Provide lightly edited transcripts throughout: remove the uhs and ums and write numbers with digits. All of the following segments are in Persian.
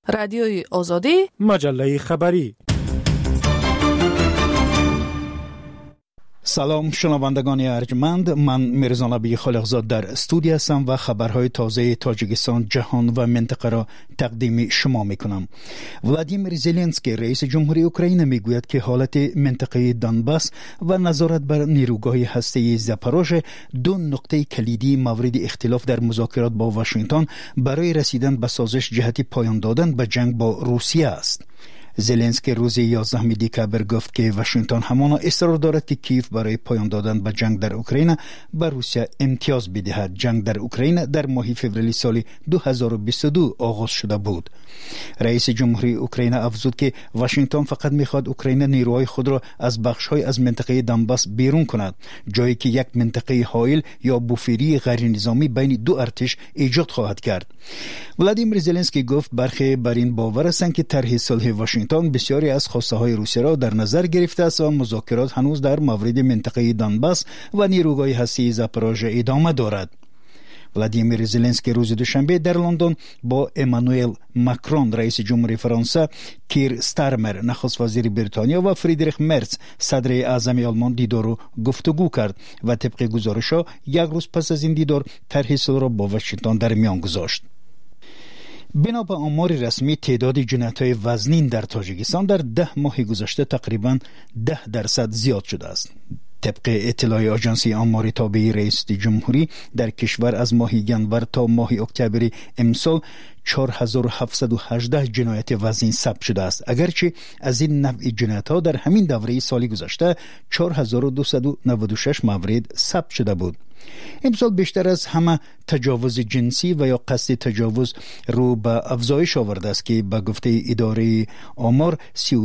رادیوی آزادی، مجله خبری. سلام شنوندگان ارجمند، من میرزا نبی خالقزاد در استودیو هستم و خبرهای تازه تاجیکستان، جهان و منطقه را تقدیم شما میکنم. ولادیمیر زلنسکی رئیس جمهوری اوکراین میگوید که حالت منطقه دونباس و نظارت بر نیروگاه هسته‌ای زاپاروژه دو نقطه کلیدی مورد اختلاف در مذاکرات با واشنگتن برای رسیدن به سازش جهت پایان دادن به جنگ با روسیه است. زلنسکی روز 11 دکبر گفت که واشنگتن همانا اصرار دارد که کیف برای پایان دادن به جنگ در اوکراین به روسیه امتیاز بدهد. جنگ در اوکراین در ماه فوریه سال 2022 آغاز شده بود. رئیس جمهوری اوکراین افزود که واشنگتن فقط میخواد اوکراین نیروهای خود را از بخش‌های از منطقه دونباس بیرون کند، جایی که یک منطقه حائل یا بوفری غیر نظامی بین دو ارتش ایجاد خواهد کرد. ولادیمیر زلنسکی گفت برخی بر این باور هستند که طرح صلح واشنگتن بسیاری از خواسته های روسیه را در نظر گرفته است و مذاکرات هنوز در مورد منطقه دونباس و نیروگاه هسته‌ای زاپاروژه ادامه دارد. ولادیمیر زلنسکی روز دوشنبه در لندن با امانوئل ماکرون رئیس جمهوری فرانسه، کیر ستارمر نخست وزیر بریتانیا و فریدریخ مرز صدر اعظم آلمان دیدار و گفتگو کرد و طبق گزارش‌ها یک روز پس از این دیدار طرح صلح را با واشنگتن در میان گذاشت. بنا به آمار رسمی تعداد جنایت‌های وزنین در تاجیکستان در 10 ماه گذشته تقریباً 10% زیاد شده است. طبق اطلاع آژانسی آمار تابع رئیس جمهوری در کشور از ماه ینور تا ماه اکتبر امسال 4718 جنایت وزنین ثبت شده است، اگرچه از این نوع جنایت‌ها در همین دوره سالی گذشته 4296 مورد ثبت شده بود. امسال بیشتر از همه تجاوز جنسی و یا قصد تجاوز رو به افزایش آورده است که به گفته اداره آمار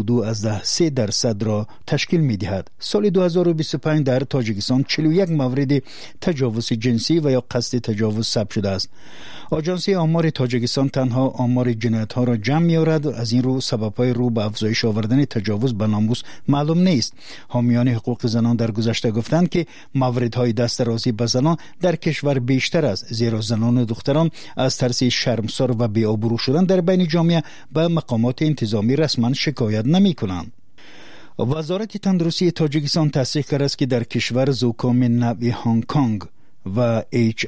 32.3% را تشکیل می دهد. سال 2025 در تاجیکستان 41 مورد تجاوز جنسی و یا قصد تجاوز ثبت شده است. آژانس آمار تاجیکستان تنها آمار جنایت ها را جمع می آورد، از این رو سبب‌های رو به افزایش آوردن تجاوز به ناموس معلوم نیست. حامیان حقوق زنان در گذشته گفتند که موردهای دست درازی به زنان در کشور بیشتر است، زیرا زنان و دختران از ترس شرمسار و بی‌آبرو شدن در بین جامعه به مقامات انتظامی رسما شکایت نمی کنند. وزارت تندرستی تاجیکستان تصدیق کرده است که در کشور زکام نوع هنگ کنگ و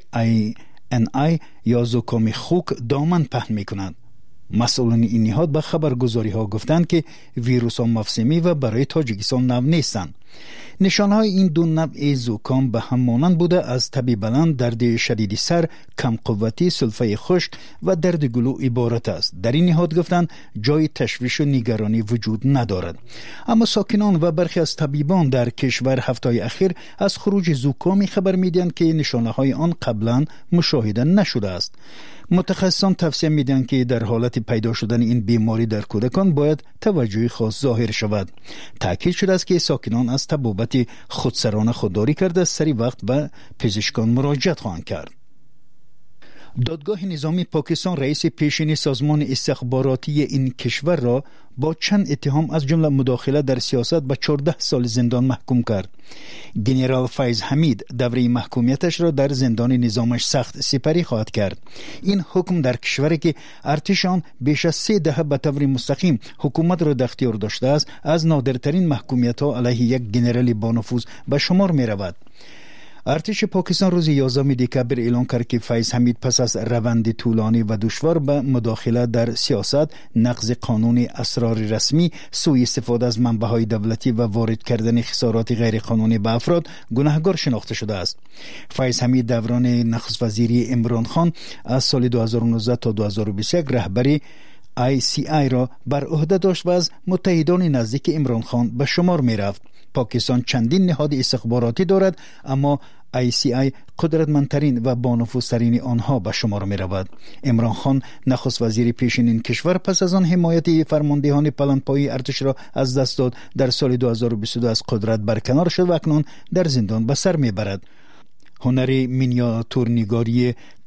HINI یا زکام خوک دامن پهن می کنند. مسئولان این نهاد به خبرگزاری ها گفتند که ویروس ها موسمی و برای تاجیکستان نو نیستند. نشانه های این دو نوع زکام به هم مانند بوده، از تبی بلند، درد شدید سر، کم قوتی، سلفه خشک و درد گلو عبارت است. در این نهاد گفتند جای تشویش و نگرانی وجود ندارد. اما ساکنان و برخی از طبیبان در کشور هفته‌های اخیر از خروج زکامی خبر میدهند که نشانه های آن قبلا مشاهده نشده است. متخصصان توصیه میدن که در حالت پیدا شدن این بیماری در کودکان باید توجه خاص ظاهر شود. تاکید شده است که ساکنان از تبابت خودسرانه خودداری کرده سری وقت به پزشکان مراجعت خواهند کرد. دادگاه نظامی پاکستان رئیس پیشین سازمان استخباراتی این کشور را با چند اتهام از جمله مداخله در سیاست به 14 سال زندان محکوم کرد. جنرال فیض حمید دوره محکومیتش را در زندان نظامش سخت سپری خواهد کرد. این حکم در کشوری که ارتش آن بیش از 3 دهه به طور مستقیم حکومت را در اختیار داشته است، از نادرترین محکومیت‌ها علیه یک جنرال با نفوذ به شمار می رود. ارتش پاکستان روز 11 دکبر اعلام کرد که فیض حمید پس از روند طولانی و دشوار به مداخله در سیاست، نقض قانون اسرار رسمی، سوء استفاده از منبع‌های دولتی و وارد کردن خسارات غیرقانونی به افراد گناهکار شناخته شده است. فیض حمید دوران نخست وزیری عمران خان از سال 2019 تا 2021 رهبری ICI را بر عهده داشت و از متحدان نزدیک عمران خان به شمار می رفت. پاکستان چندین نهاد استخباراتی دارد، اما ICI قدرتمندترین و بانفوذترین آنها به شمار می رود. عمران خان نخست وزیر پیشین این کشور پس از آن حمایت فرماندهان پلنگ‌پایی ارتش را از دست داد، در سال 2022 از قدرت برکنار شد و اکنون در زندان به سر می برد. هنر مینیاتورنگاری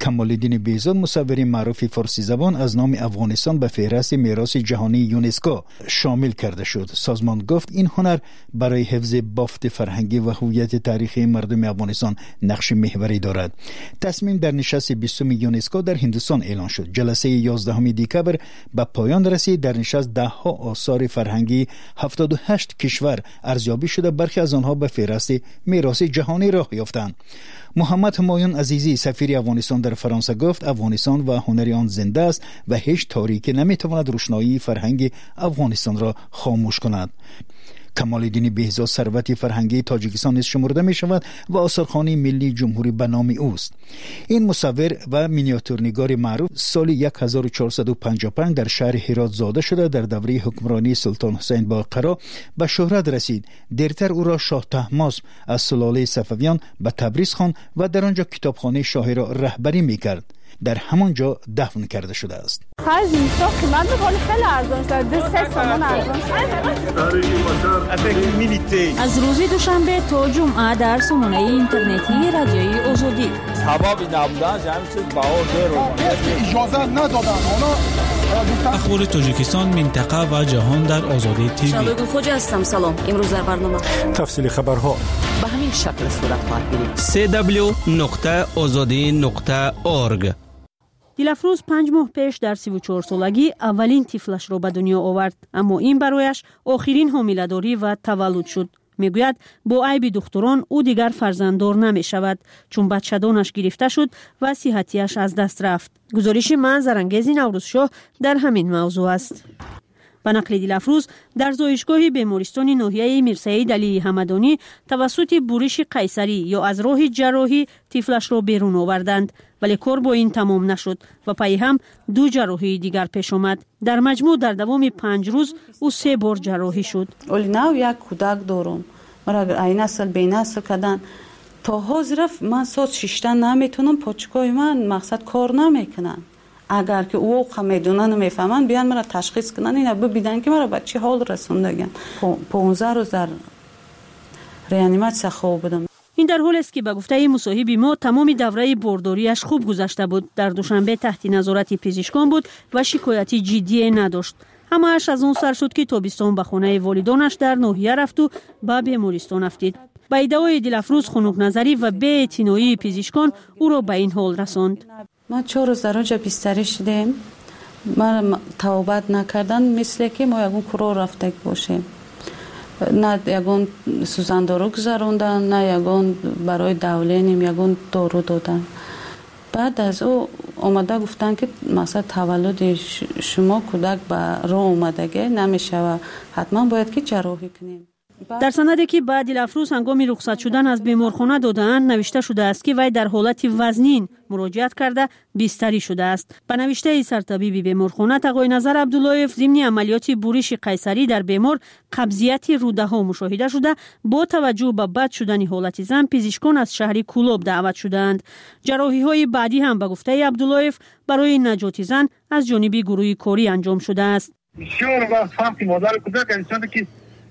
کمال‌الدین بهزاد مصور معروف فارسی زبان از نام افغانستان به فهرست میراث جهانی یونسکو شامل کرده شد. سازمان گفت این هنر برای حفظ بافت فرهنگی و هویت تاریخی مردم افغانستان نقش محوری دارد. تصمیم در نشست 20 یونسکو در هندوستان اعلان شد. جلسه 11 دکبر به پایان رسید. در نشست 10 آثار فرهنگی 78 کشور ارزیابی شده، برخی از آنها به فهرست میراث جهانی راه یافتند. محمد همایون عزیزی سفیر افغانستان در فرانسه گفت افغانستان و هنر آن زنده است و هیچ تاریکی نمیتواند روشنایی فرهنگ افغانستان را خاموش کند. کمال‌الدین بهزاد ثروت فرهنگی تاجیکستان نیز شمرده می شود و آثارخانه ملی جمهوری به نام اوست. این مصور و مینیاتورنگار معروف سال 1455 در شهر هرات زاده شده. در دوره حکمرانی سلطان حسین باقرا به شهرت رسید. دیرتر او را شاه طهماسب از سلاله صفویان به تبریز خواند و در آنجا کتابخانه شاهی را رهبری می کرد. در همانجا دفن کرده شده است. خرج اینستا قیمت بکنه خیلی ارزان شد. 200 تومان ارزان شد. از روز دوشنبه تا جمعه در سامانه اینترنتی رادیوی آزادی. سبابی نبودن همین چیز بها زیر اجازه ندادن. اخبار تاجیکستان، منطقه و جهان در آزادی تیوی. شبگون خوجا هستم. سلام. امروز در برنامه تفصیل خبرها به همین شکل صورت خواهد گرفت. www.azadi.org. دیلافروز 5 ماه پیش در 34 سالگی اولین طفلش را به دنیا آورد، اما این برایش آخرین حامله‌داری و تولد شد. میگوید با عیب دختران او دیگر فرزنددار نمی شود چون بچه‌دانش گرفته شد و صحتیش از دست رفت. گزارش منظرانگیز نوروزشاه در همین موضوع است. به نقل دیلافروز در زایشگاه بیمارستان ناحیه میرسعید علی حمدانی توسط بورش قیصری یا از راه جراحی طفلش را بیرون آوردند، ولی کار با این تمام نشد و پای هم 2 جراحی دیگر پیش آمد. در مجموع در دوام 5 روز او 3 بار جراحی شد. اولی ناو یک کودک دارم، مرا این نسل به نسل کردن تا حاضر من ساعت 6 نمیتونم، پاچکای من مقصد کار نمیکنن. اگر که او میدونن و میفهمن بیان مرا تشخیص کنن، اینا ببینن که مرا به چه حال رسوندگن. 15 روز در ریانیماسیون خواب بودم. این در حال است که به گفته مصاحب ما تمام دوره بارداریش خوب گذشته بود. در دوشنبه تحت نظارت پزشکان بود و شکایتی جدی نداشت. همه‌اش از اون سر شد که تابستان به خانه والدانش در ناحیه رفت و به بیمارستان افتید. با ادعای دیلافروز خنک نظری و بی‌اعتنایی پزشکان او را به این حال رساند. ما 4 روز در اونجا بستری شدیم. ما توبت نکردن مثل که ما یگون کرو رفته باشیم. نه یگون سوزندارو گذروندن، نه یگون برای دولینیم یگون دارو دادن. بعد از او آمده گفتن که مثلا تولد شما کودک به راه اومدگی نمیشه و حتما باید که جراحی کنیم. در سندی که بعد دیلافروز هنگام رخصت شدن از بیمارخانه دادند نوشته شده است که وی در حالت وزنین مراجعت کرده بستری شده است. به نوشته سرطبیب بیمارخانه آقای نظر عبداللهیف ضمن عملیات بورش قیصری در بیمار قبضیت روده ها مشاهده شده. با توجه به بد شدن حالت زن پزشکان از شهر کولوب دعوت شدند. جراحی های بعدی هم به گفته عبداللهیف برای نجات زن از جانب گروه کاری انجام شده است. بسیار وقت فهمی مادر کودک انسان که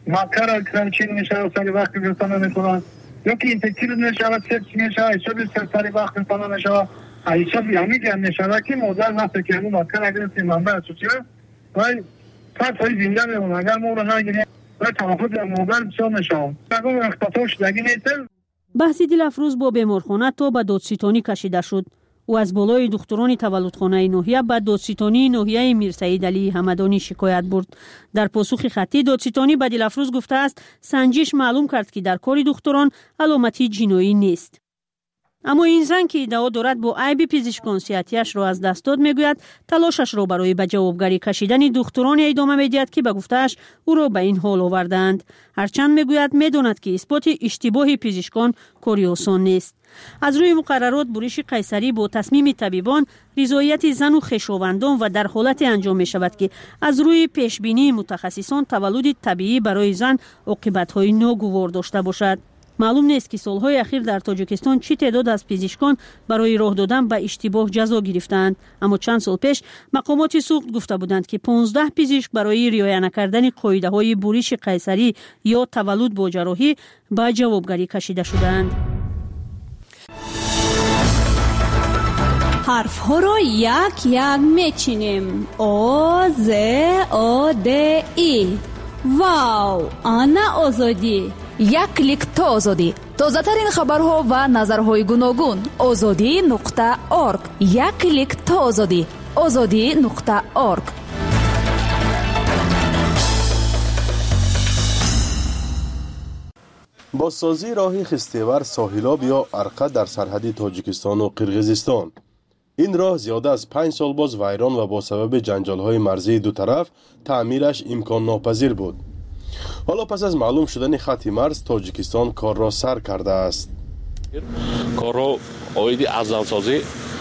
مکر کردن چی نمیشه سری وقت گرفتن نمیکنن یا که اینفکتیو نمیشه سرچ نمیشه ایشا سری وقت گرفتن نمیشه ایشا بیامید نمیشه که مادر نفت که اون مکر اگر منبع اساسی وای فقط زنده میمونه اگر ما رو نگیریم و توافق مادر بسیار نشه اگر اختطاف شدگی نیست. بحث دیلافروز با بیمارخانه تا به دادستانی کشیده شد. او از بالای دختران تولدخانه ناحیه به دادستانی ناحیه میرسعید علی حمدانی شکایت برد. در پاسخ خطی دادستانی به دیلافروز گفته است سنجش معلوم کرد که در کار دختران علامتی جنایی نیست. اما این زن که ادعا دارد با عیب پزشکان صحتیش را از دست داد میگوید تلاشش را برای به جوابگری کشیدن دختران ادامه میدهد که به گفتهش او را به این حال آوردند. هرچند میگوید میداند که اثبات اشتباه پزشکان کاری آسان نیست. از روی مقررات بورش قیصری با تصمیم طبیبان رضایت زن و خویشاوندان و در حالت انجام می شود که از روی پیشبینی متخصصان تولد طبیعی برای زن عاقبت‌های ناگوار داشته باشد. معلوم نیست که سالهای اخیر در تاجیکستان چی تعداد از پزشکان برای راه دادن به اشتباه جزا گرفتند، اما چند سال پیش مقامات سوخت گفته بودند که 15 پزشک برای رعایت نکردن قاعده‌های بورش قیصری یا تولد با جراحی به جوابگری کشیده شدند. حرف ها را یک یک میچینیم. آ ز آ د ای. واو، آنا آزادی. یک کلیک تا آزادی. تازه ترین خبرها و نظرهای گوناگون. azadi.org. یک کلیک تا آزادی. azadi.org. بازسازی راه خستیور ساحلاب یا ارقه در سرحد تاجیکستان و قرقیزستان. این راه زیاده از 5 سال باز ویران و با سبب جنجال‌های مرزی دو طرف تعمیرش امکان ناپذیر بود. حالا پس از معلوم شدن خط مرز تاجیکستان کار را سر کرده است. کار را اویدی از نوسازی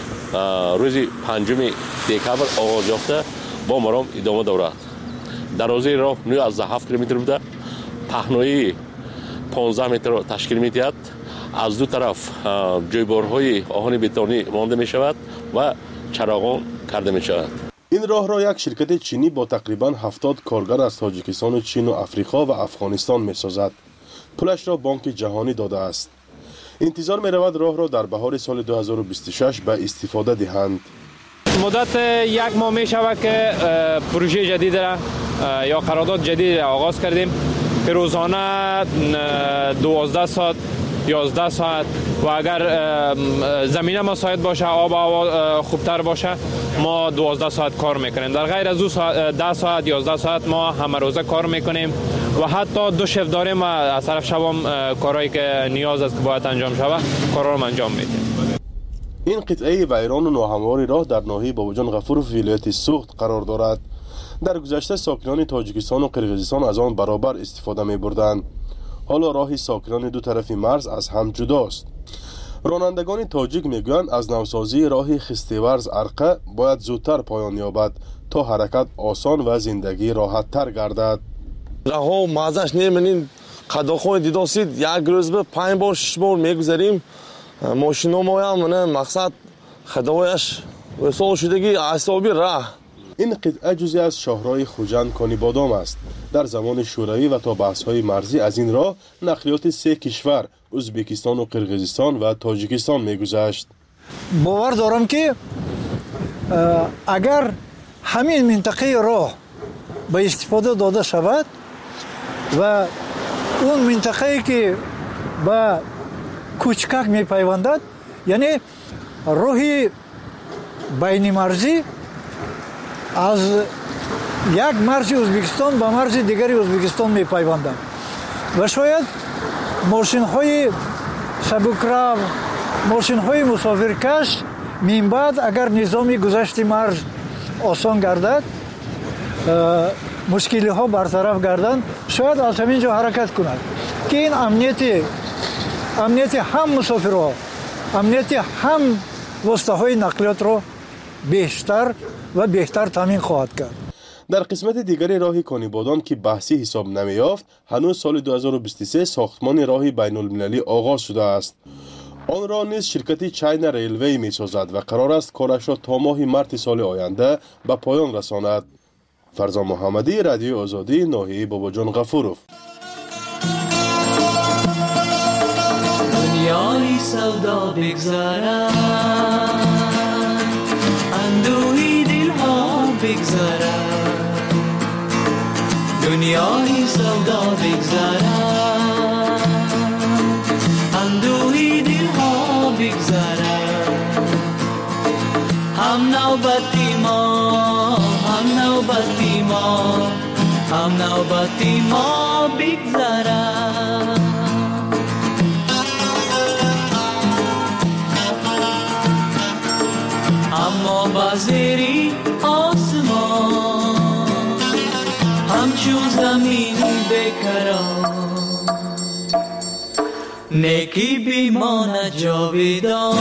روز 5 دکبر آغاز یافته با مرام ادامه دارد. درازی راه 9.7 کیلومتر بوده. پهنایی 15 متر تشکیل می‌دهد. از دو طرف جویبارهای آهن بتونی مانده می شود و چراغان کرده می شود. این راه را یک شرکت چینی با تقریباً 70 کارگر از تاجیکستان و چین و افریقا و افغانستان می سازد. پولش را بانک جهانی داده است. انتظار می رود راه را در بهار سال 2026 به استفاده دهند. مدت یک ماه می شود که پروژه جدید را یا قرارداد جدید را آغاز کردیم که روزانه 12 ساعت 11 ساعت و اگر زمینه مساعد باشه، آب و هوا خوبتر باشه، ما 12 ساعت کار میکنیم. در غیر از 10 ساعت 11 ساعت ما همه روزه کار میکنیم و حتی 2 شفت داریم و از طرف شبام کارهایی که نیاز است که باید انجام شود کارا رو انجام میدیم. این قطعه ویران و ناهموار راه در ناحیه باباجان غفورov ولایت سوخت قرار دارد. در گذشته ساکنان تاجیکستان و قرقیزستان از آن برابر استفاده می‌بردند. حالا راه ساکنان دو طرف مرز از هم جداست. رانندگان تاجیک میگویند از نوسازی راه خستیورز ارقه باید زودتر پایان یابد تا حرکت آسان و زندگی راحت تر گردد. راه مازش نمی‌بینیم. قداخون دیداسید یک روز به 5 بار 6 بار میگذاریم. ماشینا ما هم مقصد خدایش وصول شدگی اعصابی راه. این قطعه جزئی از شاهراه خوجند کانی بادام است. در زمان شوروی و تا بحث‌های مرزی از این راه نقلیات 3 کشور ازبکستان و قرقیزستان و تاجیکستان می‌گذشت. باور دارم که اگر همین منطقه راه به استفاده داده شود و اون منطقه‌ای که به کوچکک می‌پیوندد، یعنی راهی بین مرزی از یک مرز ازبکستان به مرز دیگری ازبکستان می‌پیوندند و شاید ماشین‌های سبک‌رو، ماشین‌های مسافرکش من بعد اگر نظام گذشت مرز آسان گردد، مشکل‌ها برطرف گردند، شاید از همین جا حرکت کنند که این امنیت هم مسافرها، امنیت هم واسطه‌های نقلیات را بیشتر و بهتر تامین خواهد کرد. در قسمت دیگری راه کانیبادان که بحثی حساب نمی‌یافت، هنوز سال 2023 ساختمان راه بین‌المللی آغاز شده است. آن را نیز شرکت چین ریلوی می‌سازد و قرار است کارش را تا ماه مارس سال آینده به پایان رساند. فرزان محمدی، رادیو آزادی، ناحیه باباجان غفورov. دنیای سودا بگذارد، اندوهی دلها بگذارد، دنیای سودا بگذارد، اندوهی دلها بگذارد. هم نوبتی ما، هم نوبتی ما، هم نوبتی ما بگذارد. اما بازری آسمان همچون زمین بکران، نیکی بیماند جاویدان.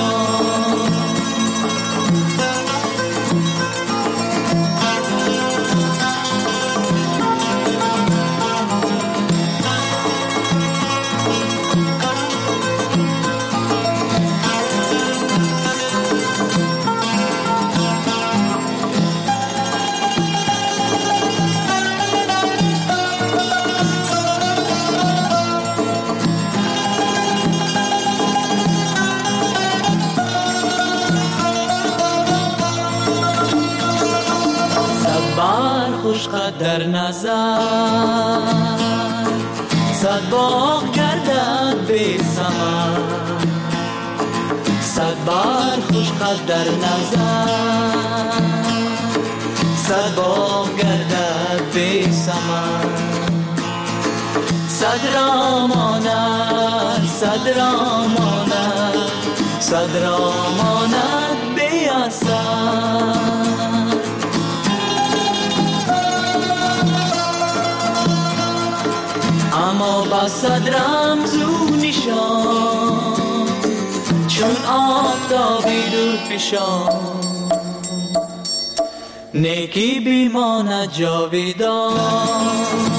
بر خوش قد در نظر صد باغ گردد بی ثمر صد بر خوش قد در نظر صد باغ گردد بی ثمر صد را ماند صد را ماند صد را ماند بی اثر اما با صد رمز و نشان چون آفتابی دور فشان نیکی بیماند جاویدان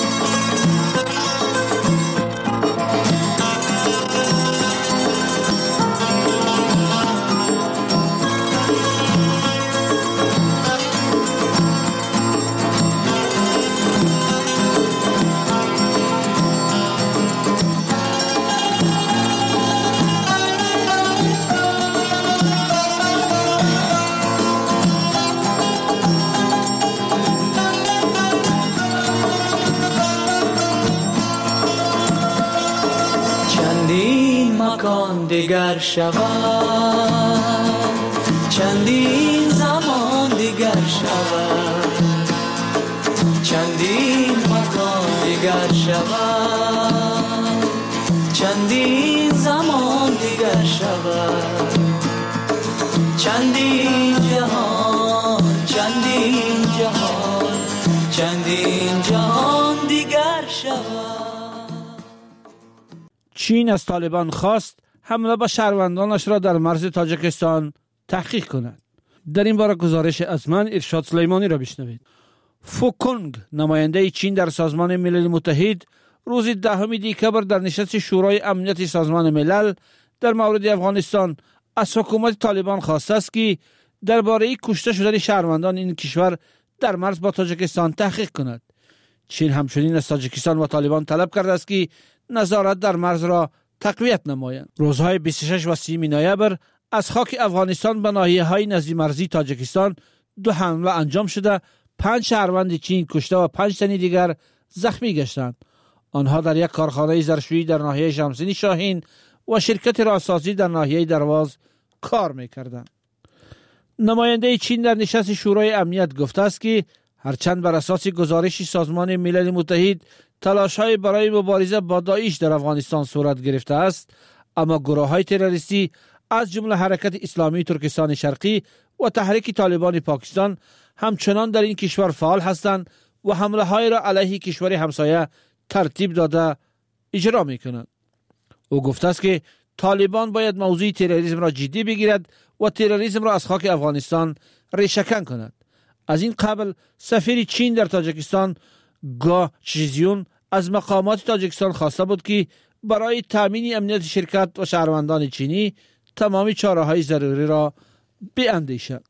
مکان دیگر شود چندین زمان دیگر شود چندین مکان دیگر شود چندین زمان دیگر شود چندین جهان چندین جهان چندین جهان دیگر شود. چین از طالبان خواست حمله به شهروندانش را در مرز تاجیکستان تحقیق کند. در این باره گزارش از من ارشاد سلیمانی را بشنوید. فوکونگ نماینده چین در سازمان ملل متحد روز 10 دسامبر در نشست شورای امنیت سازمان ملل در مورد افغانستان از حکومت طالبان خواسته است که درباره کشته شدن شهروندان این کشور در مرز با تاجیکستان تحقیق کند. چین همچنین از تاجیکستان و طالبان طلب کرده است که نظارت در مرز را تقویت نمایند. روزهای 26 و 30 نوامبر از خاک افغانستان به ناحیه‌های نزدیک مرزی تاجیکستان 2 حمله انجام شده 5 شهروند چین کشته و 5 تن دیگر زخمی گشتند. آنها در یک کارخانه ظرفشویی در ناحیه شمسینی شاهین و شرکت راسازی در ناحیه درواز کار می‌کردند. نماینده چین در نشست شورای امنیت گفته است که هرچند بر اساس گزارش سازمان ملل متحد تلاش‌های برای مبارزه با داعش در افغانستان صورت گرفته است، اما گروه‌های تروریستی از جمله حرکت اسلامی ترکستان شرقی و تحریک طالبان پاکستان همچنان در این کشور فعال هستند و حمله‌های را علیه کشور همسایه ترتیب داده اجرا می‌کنند. او گفته است که طالبان باید موضوع تروریسم را جدی بگیرد و تروریسم را از خاک افغانستان ریشه‌کن کند. از این قبل سفیر چین در تاجیکستان گا چیزیون از مقامات تاجیکستان خواسته بود که برای تامین امنیت شرکت و شهروندان چینی تمامی چاره‌های ضروری را بیاندیشد.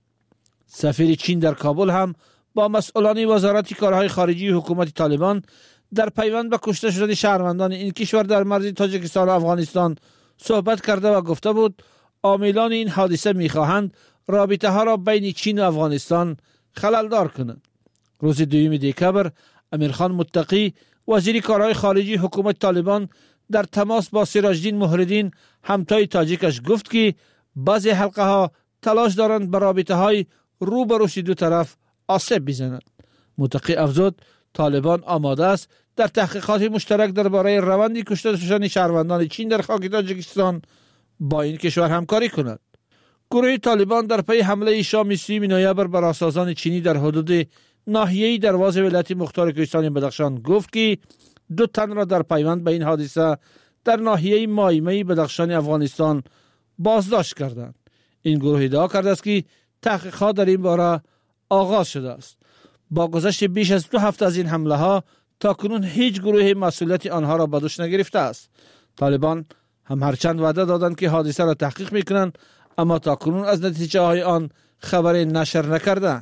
سفیر چین در کابل هم با مسئولان وزارت کارهای خارجی حکومت طالبان در پیوند به کشته شدن شهروندان این کشور در مرز تاجیکستان و افغانستان صحبت کرده و گفته بود عاملان این حادثه می‌خواهند رابطه ها را بین چین و افغانستان خللدار کنند. روز 2 دسامبر امیرخان متقی وزیر کارهای خارجی حکومت طالبان در تماس با سراجدین مهردین همتای تاجیکش گفت که بعضی حلقه ها تلاش دارند به رابطه های رو به روی دو طرف آسیب بزنند. متقی افزود طالبان آماده است در تحقیقات مشترک درباره روند کشته شدن شهروندان چین در خاک تاجیکستان با این کشور همکاری کند. گروه طالبان در پی حمله شام 30 نوامبر بر راسازان چینی در حدود ناحیه درواز ولایت مختار کوهستان بدخشان گفت که 2 تن را در پیوند به این حادثه در ناحیه مایمه بدخشان افغانستان بازداشت کردند. این گروه ادعا کرده است که تحقیقات در این باره آغاز شده است. با گذشت بیش از 2 هفته از این حمله ها تاکنون هیچ گروه مسئولیت آنها را به دوش نگرفته است. طالبان هم هرچند وعده دادند که حادثه را تحقیق میکنند، اما تاکنون از نتیجه های آن خبری نشر نکردند.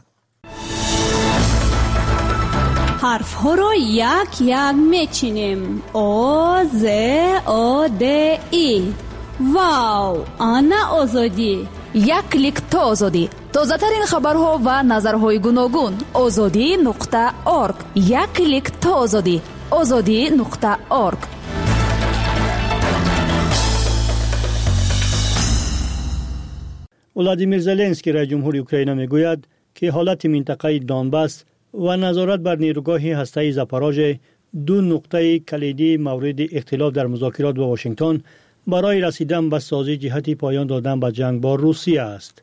حرف ها رو یک یک میچینیم. او ز او د ای. واو، آنا آزادی. یک کلیک تا آزادی. تازه‌ترین خبرها و نظرهای گوناگون. azadi.org. یک کلیک تا آزادی. azadi.org. ولادیمیر زلنسکی رئیس جمهوری اوکراین میگوید که حالت منطقه دونباس و نظارت بر نیروگاه هسته‌ای زاپاروژه دو نقطه کلیدی مورد اختلاف در مذاکرات با واشنگتن برای رسیدن به سازی جهت پایان دادن به جنگ با روسیه است.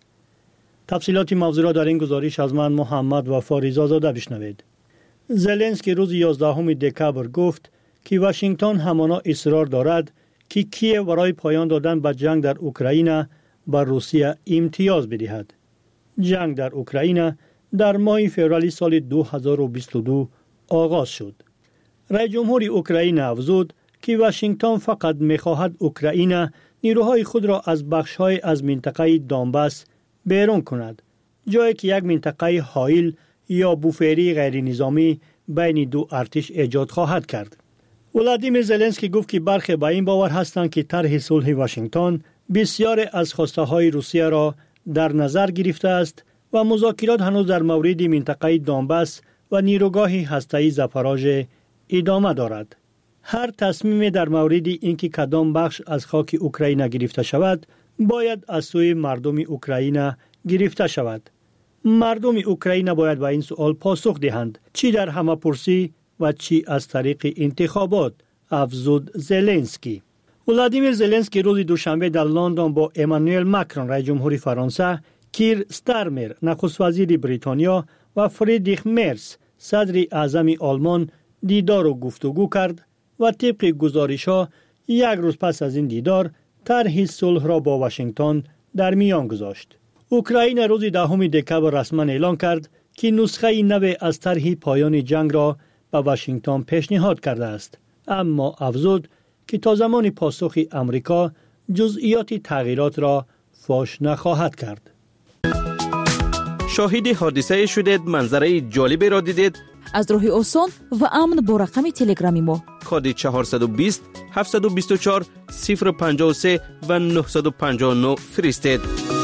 تفصیلات موضوع را در این گزارش از من محمد و فاریزا زاده بشنوید. زلنسکی روز 11 دکبر گفت که واشنگتن همانا اصرار دارد که کیف برای پایان دادن به جنگ در اوکراین بر روسیه امتیاز بدهد. جنگ در اوکراین در ماه فوریه سال 2022 آغاز شد. رئیس جمهور اوکراین افزود که واشنگتن فقط می‌خواهد اوکراین نیروهای خود را از بخش‌های از منطقه دونباس بیرون کند، جایی که یک منطقه حائل یا بوفری غیر نظامی بین دو ارتش ایجاد خواهد کرد. ولادیمیر زلنسکی گفت که برخی به این باور هستند که طرح صلح واشنگتن بسیار از خواسته‌های روسیه را در نظر گرفته است و مذاکرات هنوز در مورد منطقه دونباس و نیروگاه هسته‌ای زاپاروژه ادامه دارد. هر تصمیم در مورد اینکه کدام بخش از خاک اوکراین گرفته شود باید از سوی مردم اوکراین گرفته شود. مردم اوکراین باید به این سوال پاسخ دهند، چی در همه‌پرسی و چی از طریق انتخابات، افزود زلنسکی. ولادیمیر زلنسکی روز دوشنبه در لندن با امانوئل ماکرون رئیس جمهور فرانسه، کیر ستارمر نخست وزیر بریتانیا و فریدریخ مرز صدر اعظم آلمان دیدار و گفتگو کرد و طبق گزارش‌ها یک روز پس از این دیدار طرح صلح را با واشنگتن در میان گذاشت. اوکراین روز 10 دکبر رسما اعلام کرد که نسخه نو از طرح پایان جنگ را به واشنگتن پیشنهاد کرده است، اما افزود که تا زمان پاسخ امریکا جزئیات تغییرات را فاش نخواهد کرد. شاهد حادثه شدید، منظره جالبی را دیدید؟ از راه آسان و امن با رقم تلگرامی ما کد 420 724 053 و 959 فرستید.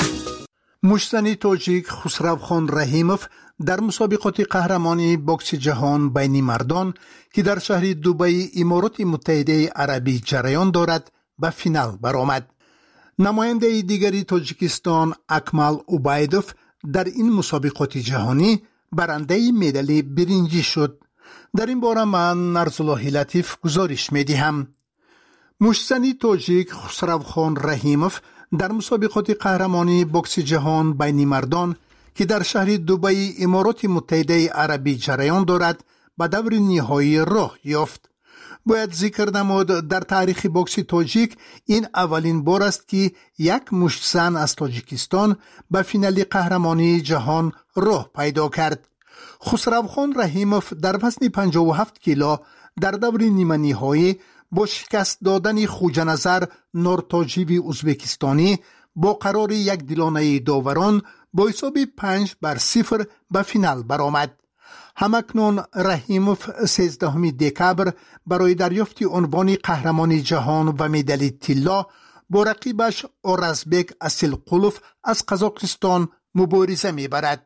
مشتنی تاجیک خسروخان رحیموف در مسابقات قهرمانی بوکس جهان بین مردان که در شهر دبی امارات متحده عربی جریان دارد به فینال برآمد. نماینده دیگری تاجیکستان اکمال اوبایدوف در این مسابقات جهانی برنده مدال برنجی شد. در این باره من نرزالله لطیف گزارش میدهم. مشتنی تاجیک خسروخان رحیموف در مسابقات قهرمانی بوکس جهان بین مردان که در شهر دبی امارات متحده عربی جریان دارد به دور نهایی راه یافت. باید ذکر نمود در تاریخ بوکس تاجیک این اولین بار است که یک مشت زن از تاجیکستان به فینال قهرمانی جهان راه پیدا کرد. خسروخان رحیموف در وزن 57 کیلو در دور نیمه نهایی با شکست دادن خوجنظر نورتاجیوی ازبکستانی با قرار یک دلانه داوران با حساب 5-0 به فینال برآمد. همکنون رحیموف 13 دکبر برای دریافت عنوان قهرمان جهان و مدال طلا با رقیبش اورزبک اسیلقولوف از قزاقستان مبارزه می‌برد.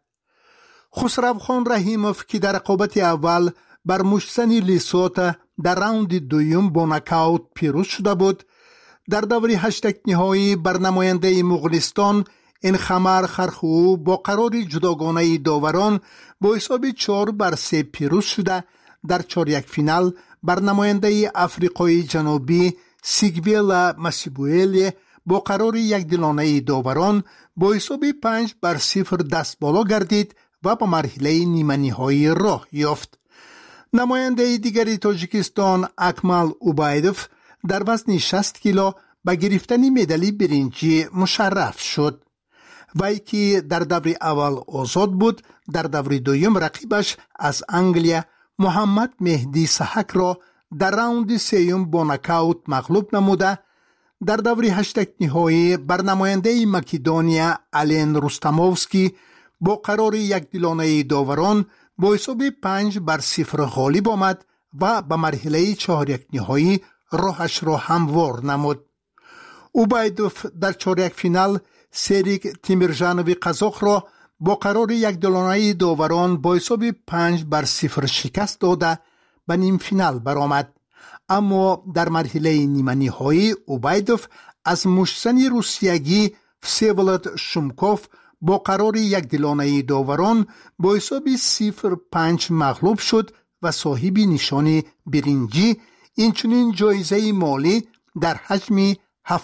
خسروخان رحیموف که در رقابت اول بر مشتزن لیسوت در راوند دوم با نکاوت پیروز شده بود، در دور 8 نهایی بر نماینده مغولستان انخمر خرخو با قرار جداگانه داوران با حساب 4-3 پیروز شده، در 1/4 فینال بر نماینده افریقای جنوبی سیگویلا مسیبوئل با قرار یک دلانه داوران با حساب 5-0 دست بالا گردید و به مرحله نیمه نهایی راه یافت. نماینده دیگری تاجیکستان اکمال اوبایدوف در وزن 60 کیلو به گرفتن مدال برنجی مشرف شد. وی که در دور اول آزاد بود، در دور دوم رقیبش از انگلیا محمد مهدی سحک را در راوند سوم با نکاوت مغلوب نموده، در دور 8 نهایی بر نماینده مکدونیا آلین رستموفسکی با قرار یک دلانه داوران با حساب 5-0 غالب آمد و به مرحله 4 نهایی راهش را هموار نمود. اوبایدوف در 4 فینال سریک تیمرجانوی قزاق را با قرار یک دلانه داوران با حساب 5-0 شکست داده به نیم فینال برآمد. اما در مرحله نیمه نهایی اوبایدوف از مشتزن روسیگی وسیولد شومکوف با قرار یک دلانه داوران با حساب 0-5 مغلوب شد و صاحب نشان برنجی، اینچنین جایزه مالی در حجم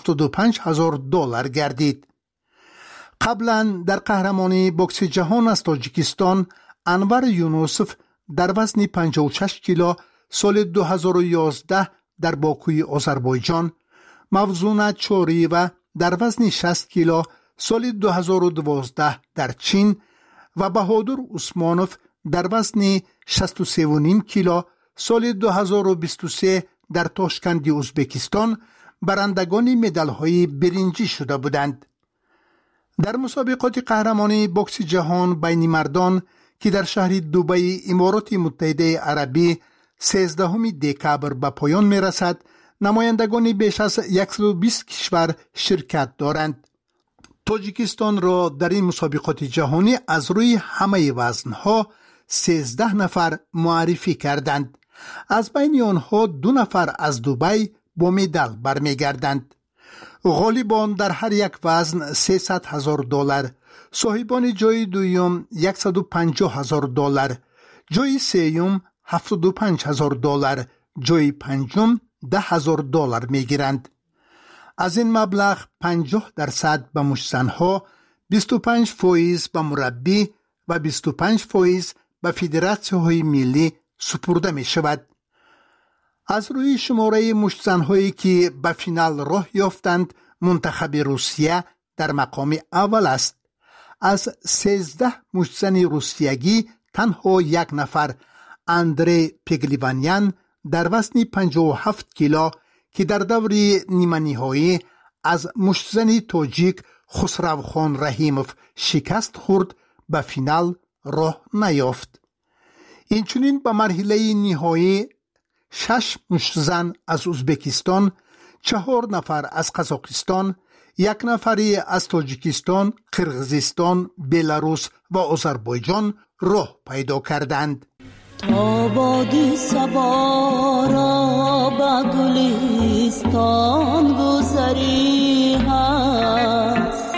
$75,000 گردید. قبلا در قهرمانی بوکس جهان از تاجیکستان انور یونوسف در وزن 56 کیلو سال 2011 در باکوی آذربایجان، موزون چوریوه در وزن 60 کیلو سال 2012 در چین و بهادر عثمانوف در وزن 63.5 کیلو سال 2023 در تاشکند ازبکستان برندگان مدال‌های برنجی شده بودند. در مسابقات قهرمانی بوکس جهان بین مردان که در شهر دبی امارات متحده عربی 13 دکبر به پایان می رسد، نمایندگان بیش از 120 کشور شرکت دارند. تاجیکستان را در این مسابقات جهانی از روی همه وزنها 13 نفر معرفی کردند. از بین آنها 2 نفر از دبی با مدال برمیگردند. غالبان در هر یک وزن $300,000، صاحبان جای دویم $150,000، جای سوم $75,000، جای پنجم $10,000 میگیرند. از این مبلغ 50% به مشتزنها، 25% به مربی و 25% به فدراسیون‌های ملی سپرده می شود. از روی شماره مشتزن‌هایی که به فینال راه یافتند، منتخب روسیه در مقام اول است. از 13 مشتزن روسیگی تنها یک نفر، اندری پگلیوانیان در وزن 57 کیلو که در دور نیمه نهایی از مشتزن تاجیک خسروخان رحیموف شکست خورد، به فینال راه نیافت. اینچنین به مرحله نهایی 6 مشتزن از ازبکستان، 4 نفر از قزاقستان، 1 نفری از تاجیکستان، قرقیزستان، بلاروس و آذربایجان راه پیدا کردند. تا بادی صبا را به گلستان گذری هست،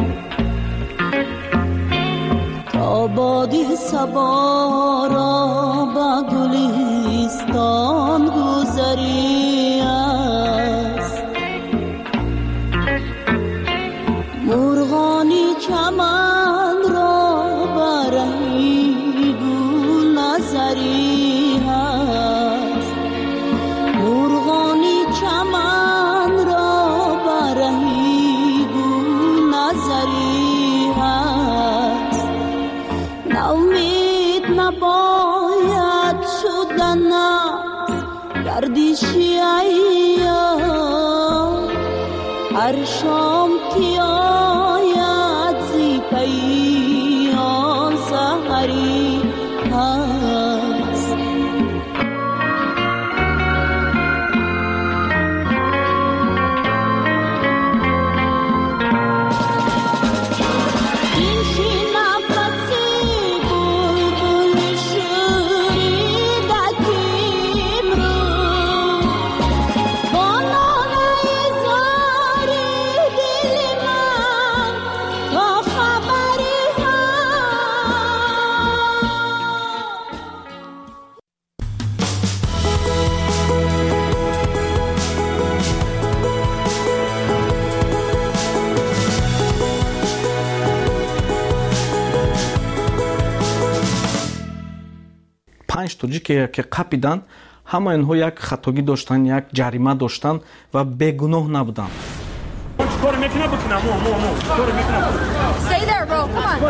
تا بادی صبا را به گلستان گذری هست، مرغانی چمن را برای گل نظری هست، مرغانی چمن را برای گل نظری هست، ناامید نباید شدن گردشی ایام، هر شام که آید زی پیام سحری هست. این شی نفسی بلبل شوریده کیم رو، با ناله زاری دل من تا خبری پنج توجیه که قپیدن، همه اینها یک خطاگی داشتن، یک جریمه داشتن و بیگناه نبودن. Stay there, bro. Come on.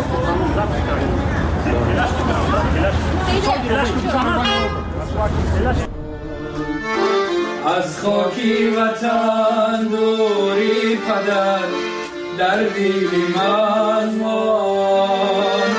از خاکی وطن دوری پدر در دل من مان،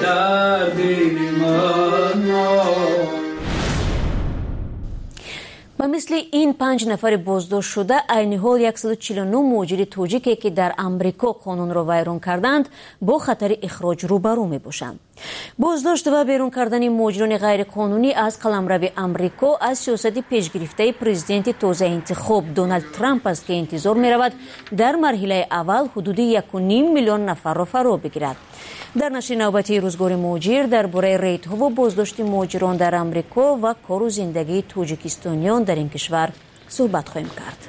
در دل من مان. و مثل این 5 نفر بازداشت شده عین حال 149 مهاجر توجیکی که در امریکا قانون را ویران کردند با خطر اخراج روبرو می باشند. بازداشت و بیرون کردن مهاجران غیر قانونی از قلمرو امریکا از سیاست پیشگرفته پرزیدنت تازه انتخاب دونالد ترامپ است که انتظار می رود در مرحله اول حدود 1.5 میلیون نفر را فرا بگیرد. در نشر نوبتی روزگار مهاجر درباره ریت‌ها و بازداشت مهاجران در امریکا و کار و زندگی توجیکستانیان در این کشور صحبت خواهیم کرد.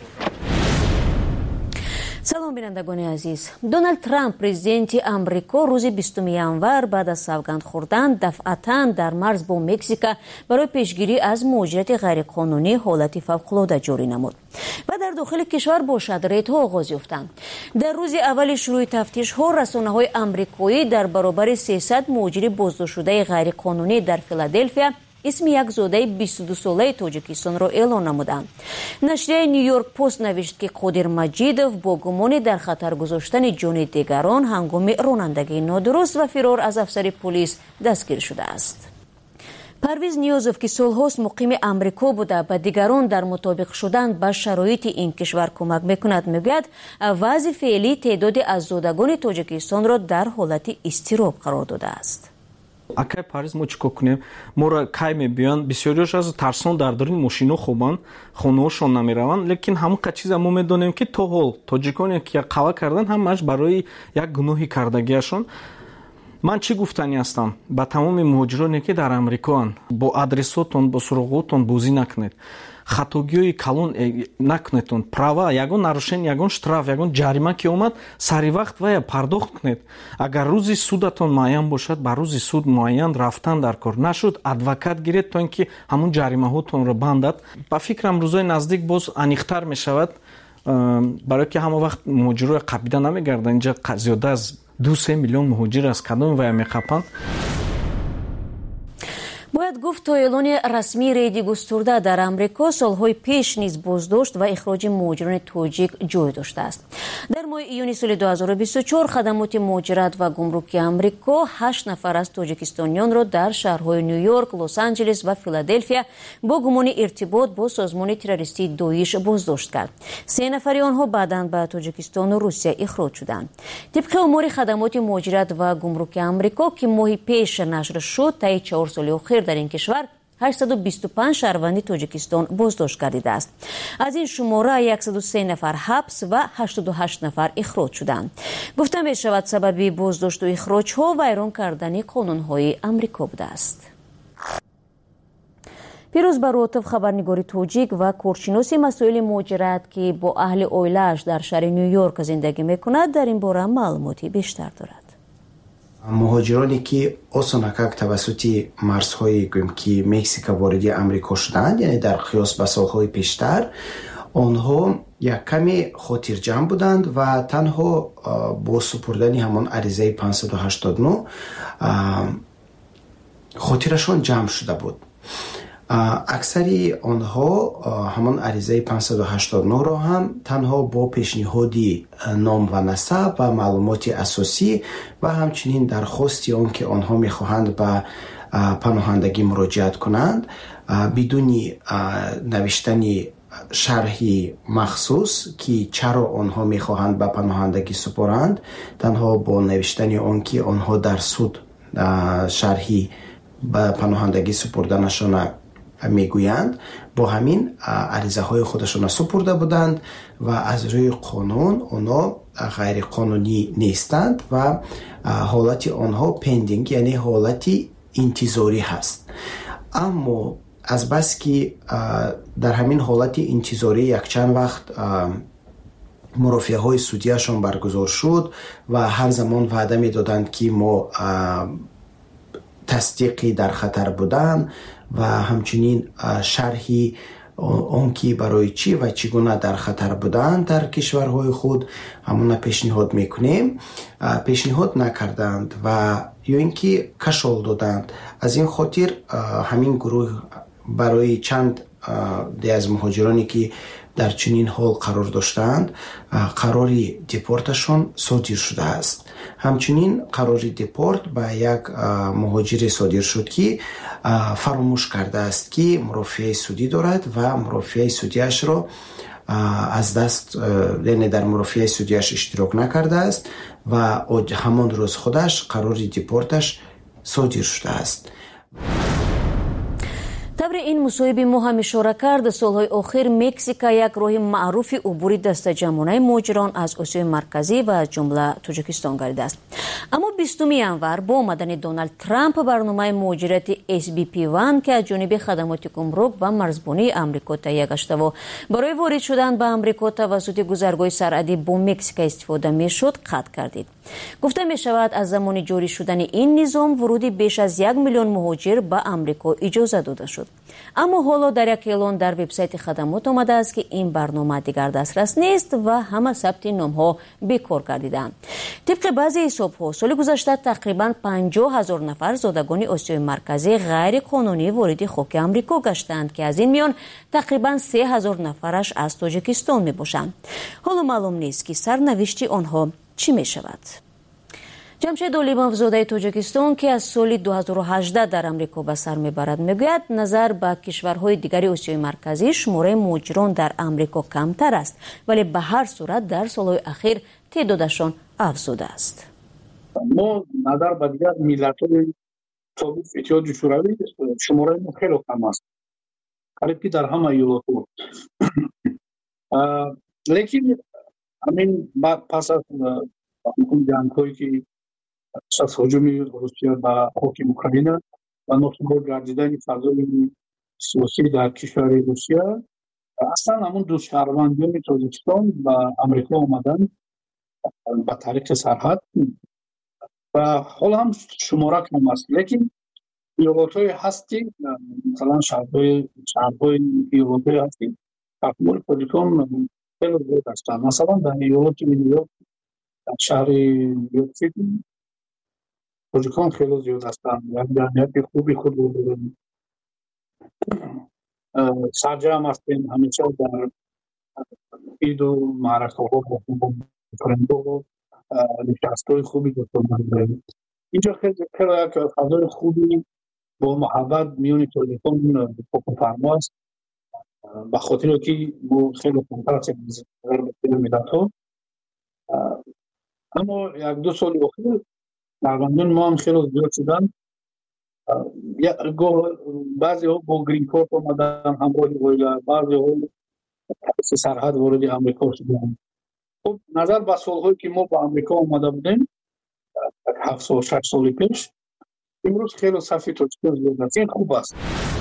سلام بینندگان عزیز. دونالد ترامپ پرزیدنت امریکا روز 20 ژانویه بعد از سوگند خوردن دفعتاً در مرز با مکزیک برای پیشگیری از مهاجرت غیرقانونی حالت فوق‌العاده جاری نمود و در داخل کشور با ریت‌ها آغاز یافتند. در روز اول شروع تفتیش‌ها رسانه‌های آمریکایی در برابر 300 مهاجر بازداشت شده غیرقانونی در فیلادلفیا اسم یک زاده 22 ساله تاجیکستان را اعلام نمودند. نشریه نیویورک پست نوشت که قادر مجیدوف با گمان در خطر گذاشتن جان دیگران هنگام رانندگی نادرست و فرار از افسر پلیس دستگیر شده است. پرویز نیازوف که سالهاست مقیم امریکا بوده به دیگران در مطابق شدن با شرایط این کشور کمک میکند میگوید وضع فعلی تعداد از زادگان تاجیکستان را در حالت اضطراب قرار داده است. акай париз мо чӣ кор кунем моро кай мебиёнд бисёриёш аз тарсон дар дорин мошино хобанд хонаҳошон намераванд лекин ҳамон ка чиза мо медонем ки то ҳол тоҷиконе ки қава кардан ҳамааш барои як гуноҳи кардагиашон ман чӣ гуфтанӣ ҳастам ба тамоми муҳоҷироне ки дар амрикоанд бо адресотон бо суроғотон бозӣ накунед хатогиҳои калон накунедон права ягон нарушение ягон штраф ягон ҷарима ки омад сари вақт вая пардохт кунед агар рӯзи судатон муайян бошад ба рӯзи суд муайян рафтан дар кор нашуд адвокат гиред то ин ки ҳамон ҷаримаҳотонро бандад ба фикрам рӯзои наздик боз аниқтар мешавад барое ки ҳамон вақт муҳоҷирои қабида намегарданд инҷа зиёда аз 2-3 миллион муҳоҷир аз кадоми вая меқапанд. باید گفت تا اعلان رسمی ریدی گسترده در امریکا سالهای پیش نیز بازداشت و اخراج مهاجران توجیک جای داشته است. در ماه ایون سال 2024 خدمات مهاجرت و گمرکی امریکا 8 نفر از تاجیکستانیان را در شهرهای نیویورک، لس آنجلس و فیلادلفیا با گمان ارتباط با سازمان تروریستی داعش بازداشت کرد. 3 نفر آنها بعداً به تاجیکستان و روسیه اخراج شدند. طبق آمار خدمات مهاجرت و گمرکی امریکا که ماه پیش نشر شد تا 4 سال اخیر در این کشور 825 شهروند تاجیکستان بازداشت گردیده است. از این شماره 103 نفر حبس و 88 نفر اخراج شدند. گفته می شود سبب بازداشت و اخراج ها ویران کردن قانون های امریکا بوده است. پیروز براتف خبرنگار توجیک و کارشناس مسائل مهاجرت که با اهل اویلش در شهر نیویورک زندگی میکند در این باره معلوماتی بیشتر دارد. مهاجرانی که آسانکک توسط مرزهای که مکزیک وارد امریکا شدند یعنی در قیاس به سالهای پیشتر آنها یک کمی خاطرجمع بودند و تنها با سپردن همان عریضه 589 خاطرشان جمع شده بود. اکثری آنها همان عریضه 589 را هم تنها با پیشنهادی نام و نسب و معلومات اساسی و همچنین درخواستی آن که آنها میخواهند به پناهندگی مراجعت کنند بدون نوشتن شرحی مخصوص که چرا آنها میخواهند به پناهندگی سپارند تنها با نوشتن آن که آنها در سود شرحی به پناهندگی سپردنشان میگویند با همین عریضه های خودشان سپرده بودند و از روی قانون آنها غیر قانونی نیستند و حالت آنها پندینگ یعنی حالت انتظاری هست. اما از بس که در همین حالت انتظاری یک چند وقت مرافعه های سودیشان برگزار شد و هر زمان وعده می دادند که ما تصدیقی در خطر بودن و همچنین شرحی اون که برای چی و چگونه در خطر بودن در کشورهای خود همون پیشنهاد میکنیم پیشنهاد نکردند و یا اینکه کشال دادند. از این خاطر همین گروه برای چند از مهاجرانی که در چنین حال قرار داشتند قراری دیپورتشان صادر شده است. همچنین قراری دیپورت به یک مهاجر صادر شد که فراموش کرده است که مرافعه سودی دارد و مرافعه سودیش را از دست، یعنی در مرافعه سودیش اشتراک نکرده است و همان روز خودش قراری دیپورتش صادر شده است. табри ин мусоҳиби мо ҳам ишора кард, солҳои охир Мексика як роҳи маъруфи убури дастаҷамонаи муҳоҷирон аз Осиёи марказӣ ва аз ҷумла Тоҷикистон гардидааст. Аммо 20 январ бо омадани Доналд Трамп барномаи муҳоҷирати SBP1 ки аз ҷониби хадамоти гумрук ва марзбонии Амрико таҳия гаштаво барои ворид шудан ба Амрико тавассути гузаргоҳи сарҳадӣ бо Мексика истифода мешуд, қатъ гардид. гуфта мешавад аз замони ҷорӣ шудани ин низом вуруди беш аз 1 миллион муҳоҷир ба Амрико иҷоза дода шуд. аммо ҳоло дар як эълон дар вебсайти хадамот омадааст ки ин барнома дигар дастрас нест ва ҳама сабти номҳо бекор гардидаанд. тибқи баъзе ҳисобҳо соли гузашта тақрибан 50 000 нафар зодагони Осиёи марказӣ ғайриқонунӣ вориди хоки Амрико гаштанд ки аз ин миён тақрибан 3 000 нафараш аз Тоҷикистон мебошанд. ҳоло маълум нест ки сарнавишти онҳо чӣ мешавад. ҷамшед Олимовзодаи Тоҷикистон ки аз соли 2018 дар Амрико ба сар мебарад мегӯяд назар ба кишварҳои дигари Осиёи марказӣ шумораи муҳоҷирон дар Амрико камтар аст, вале ба ҳар сурат дар солҳои ахир теъдодашон афзудааст. мо назар ба дигар миллатҳои собиқ иттиҳоди шӯравӣ шумораи мо хеле кам аст, қариб ки дар ҳама иёлотҳо. лекин ҳамин пас аз ҷангҳое ки аз ҳуҷуми Русия ба хоки Украина ва носубот гардидани фазои сиёсӣ дар кишвари Русия, аслан ҳамун ду шаҳрвандони Тоҷикистон ба Амрико омаданд ба тариқи сарҳад ва ҳол ҳам шумора кам аст. лекин иёлотҳое ҳасти, масалан шаҳрҳои иёлотҳое ҳасти таҳмили Тоҷикистон хеле зиёд ҳастанд. масалан дар иёлоти Нью-Йорк, дар шаҳри Нью-Йорк-Сити тоҷикон хеле зиёд ҳастанд. як ҷамъияти хуби худ дорем. сарҷам ҳастем ҳамеша дар иду маъракаҳо бо френдҳо нишастҳои хуби дӯстона дорем. инҷо хеле як фазои хуби бо муҳаббат миёни тоҷикон фокуфармо аст, ба хотире ки мо хеле камтар ҳастем аз дигар миллатҳо. аммо як-ду соли охир шаҳрвандони мо ҳам хеле зиёд шуданд. баъзеҳо бо грин-корт омаданд ҳамроҳи оила, баъзеҳо тариқи сарҳад вориди Амрико шуданд. хуб, назар ба солҳое ки мо ба Амрико омада будем 7 сол 6 соли пеш, имрӯз хеле сафи тоҷикон зиёд аст. ин хуб аст.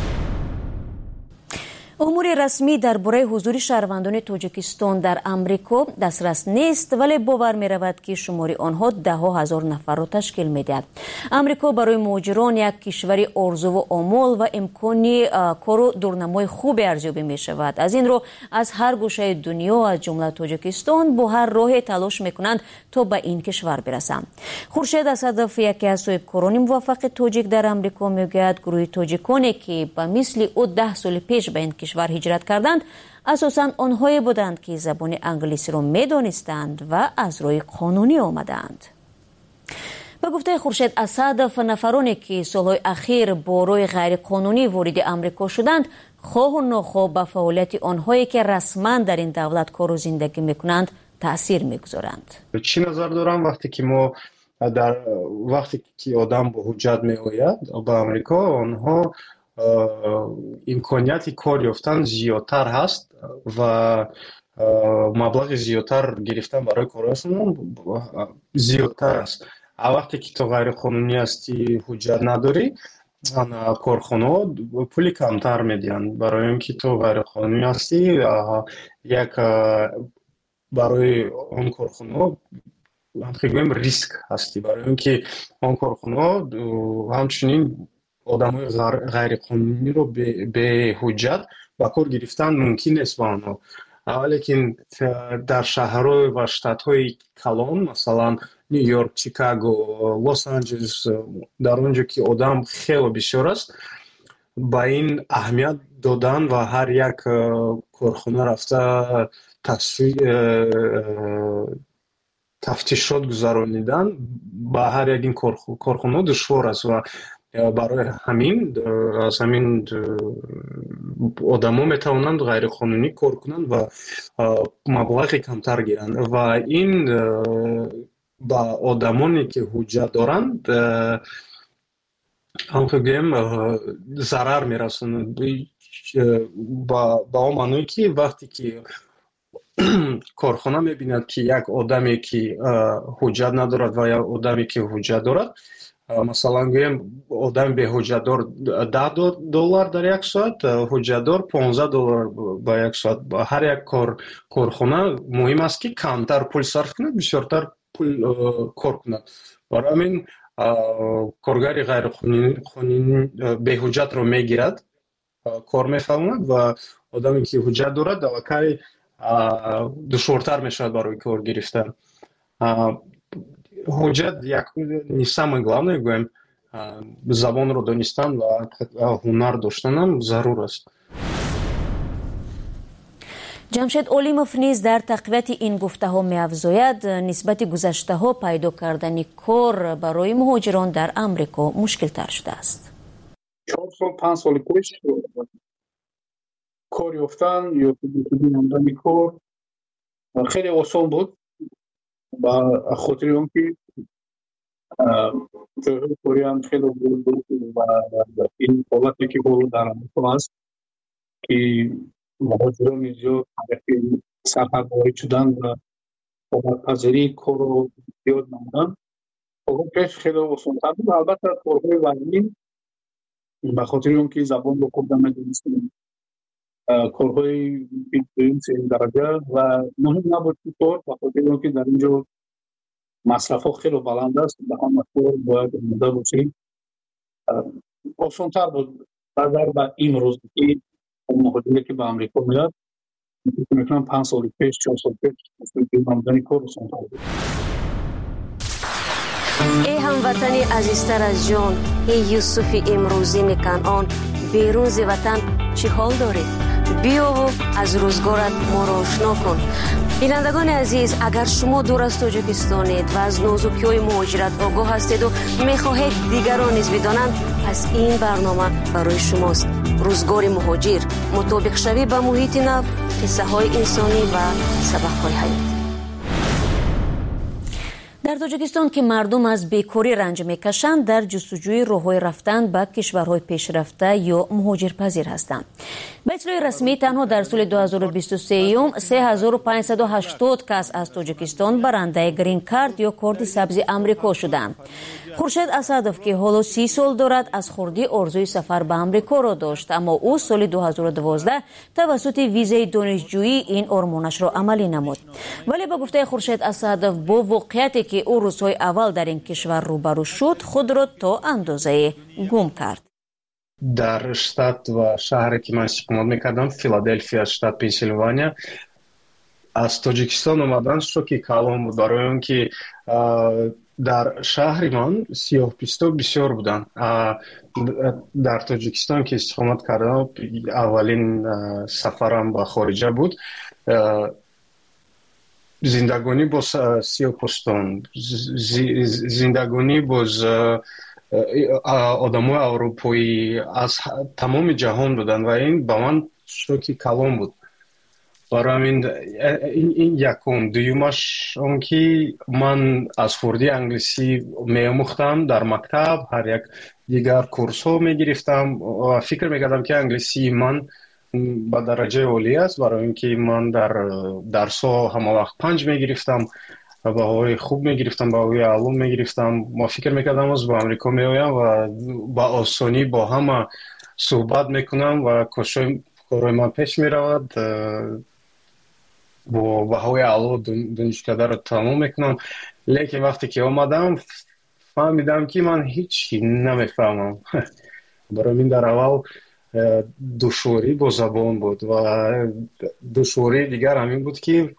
умури расмӣ дар бораи ҳузури шаҳрвандони Тоҷикистон дар Амрико дастрас нест, вале бовар меравад ки шумори онҳо даҳо ҳазор нафарро ташкил медиҳад. Амрико барои муҳоҷирон як кишвари орзуву омол ва имкони кору дурнамои хубе арзёбӣ мешавад. аз ин рӯ аз ҳар гӯшаи дунё аз ҷумла Тоҷикистон бо ҳар роҳе талош мекунанд то ба ин кишвар бирасанд. Хуршед Асадов, яке аз соҳибкорони муваффақи тоҷик дар Амрико, мегӯяд гурӯҳи тоҷиконе ки ба мисли ӯ 10 соли пеш ба ин кишвар ҳиҷрат карданд, асосан онҳое буданд ки забони англисиро медонистанд ва аз роҳи қонунӣ омаданд. ба гуфтаи Хуршед Асадов, нафароне ки солҳои ахир бо роҳи ғайриқонунӣ вориди Амрико шуданд, хоҳу нохоҳ ба фаъолияти онҳое ки расман дар ин давлат кору зиндагӣ мекунанд таъсир мегузоранд. чӣ назар дорам вақте ки мо вақте ки одам бо ҳуҷҷат меояд ба Амрико, онҳо имконияти кор ёфтан зиёдтар ҳаст ва маблағи зиёдтар гирифтан барои корашон зиёдтар аст. а вақте ки то ғайриқонунӣ ҳастӣ, ҳуҷҷат надорӣ, корхонаҳо пули камтар медиҳанд, барои он ки то ғайриқонунӣ ҳастӣ, як барои он корхонаҳо гӯем риск ҳастӣ, барои он ки он корхонаҳо ҳамчунин одамои ғайриқонуниро беҳуҷҷат ба кор гирифтан мумкин нест ба онҳо. лекин дар шаҳрҳо ва штатҳои калон, масалан Нью-Йорк, Чикаго, Лос-Анҷелес, дар он ҷо ки одам хеле бисёр аст, ба ин аҳамият додан ва ҳар як корхона рафта тафтишот гузаронидан ба ҳар як ин корхона душвор аст ва барои ҳамин аз ҳамин одамо метавонанд ғайриқонунӣ кор кунанд ва маблағи камтар гиранд ва ин ба одамоне ки ҳуҷҷат доранд ҳамто гӯем зарар мерасонад ба он маъное ки вақте ки корхона мебинад ки як одаме ки ҳуҷҷат надорад ва як одаме ки ҳуҷҷат дорад, масалан гӯем одами беҳуҷҷатдор $10 дар як соат, ҳуҷҷатдор $15 ба як соат. Ҳар як корхона муҳим аст ки камтар пул сарф кунад, бисёртар пул кор кунад. Барои ҳамин коргари ғайриқонунӣ беҳуҷҷатро мегирад, кор мефаҳмад ва одаме ки ҳуҷҷат дорад аллакай душвортар мешавад барои кор гирифтан. ҳуҷҷат не самое главное, гӯем забонро донистан ва ҳунар доштанам зарур аст. ҷамшед Олимов низ дар тақвияти ин гуфтаҳо меафзояд, нисбати гузаштаҳо пайдо кардани кор барои муҳоҷирон дар Амрико мушкилтар шудааст. 4 сол 5 соли пеш кор ёфтан ё намудани кор хеле осон буд, ба хотири он ки ҷойҳои кориам хеле буд ва ин ҳолате ки ҳоло дар Амрико аст ки муҳоҷирони зиёд сарҳарворид шудан ва омадпазирии корро зиёд намуданд. пеш хеле осонтар буд. Албатта корҳои вазнин ба хотири он ки забонро хуб намедонистем, корҳои дуюм сеюм дараҷа ва муҳим набуд ки кор ба хотири он ки дар ин ҷо масрафҳо хеле баланд аст, ба ҳама кор бояд омода бошем. Осонтар буд назар ба имрӯз ки муҳоҷире ки ба Амрико меяд, мекунам 5 соли пеш 4 соли пеш намудани кор осонтар буд. ای هموطنی عزیزتر از جان، ای یوسف امروزی کنعان، بیرون ز وطن چه حال داری؟ بیا و از روزگارت ما را آشنا کن. بینندگان عزیز، اگر شما دور از تاجیکستانید و از نازکی‌های مهاجرت آگاه هستید و می‌خواهید دیگران نیز بدانند، پس این برنامه برای شماست. روزگار مهاجر، مطابق شوی به محیط نو، قصه‌های انسانی و سبق‌های حیاتی. در تاجیکستان که مردم از بیکاری رنج میکشند، در جستجوی راه‌های رفتن به کشورهای پیشرفته یا مهاجرپذیر هستند. به اطلاع رسمی تنها در سال 2023 3580 کس از تاجیکستان برنده گرین کارت یا کارت سبز آمریکا شدند. خورشید اسدов که حالا 30 سال دارد از خردی آرزوی سفر به آمریکا را داشت، اما او سال 2012 توسط ویزای دانشجویی این آرمانش را عملی نمود. ولی به گفته خورشید اسدов با واقعیتی که او روزهای اول در این کشور روبرو شد، خود را تا اندازه گم کرد. در штат و شهری که من استقامت میکردم، فیلادلفیا، штат پنسیلوانیا، از تاجیکستان اومدن شوکی کلام بود، برای اون که در شهر من سیاه‌پوستا بسیار بودن. در تاجیکستان که استقامت کردم، اولین سفرم به خارجه بود. زندگانی با سیاه‌پوستان، زندگانی با آدمای اروپایی از تمام جهان بودن و این با من شوکی کلام بود. برای این یکم. دویمش اون که من از خردی انگلیسی می‌آموختم در مکتب، هر یک دیگر کورس ها می‌گرفتم و فکر می‌کردم که انگلیسی من به درجه عالی است، برای اینکه من در درس ها همه وقت 5 می‌گرفتم، بهایی خوب می‌گرفتم، بهایی علوم می‌گرفتم. ما فکر می‌کردم از با آمریکا می‌آیم و با آسانی با همه صحبت می‌کنم و کارهای من پیش می‌رود. با بهایی علوم دانشکده را تمام میکنم. لیکن وقتی که آمدم فهمیدم که من هیچی نمیفهمم. برای من در اول دشواری با زبان بود و دشواری دیگر همین بود که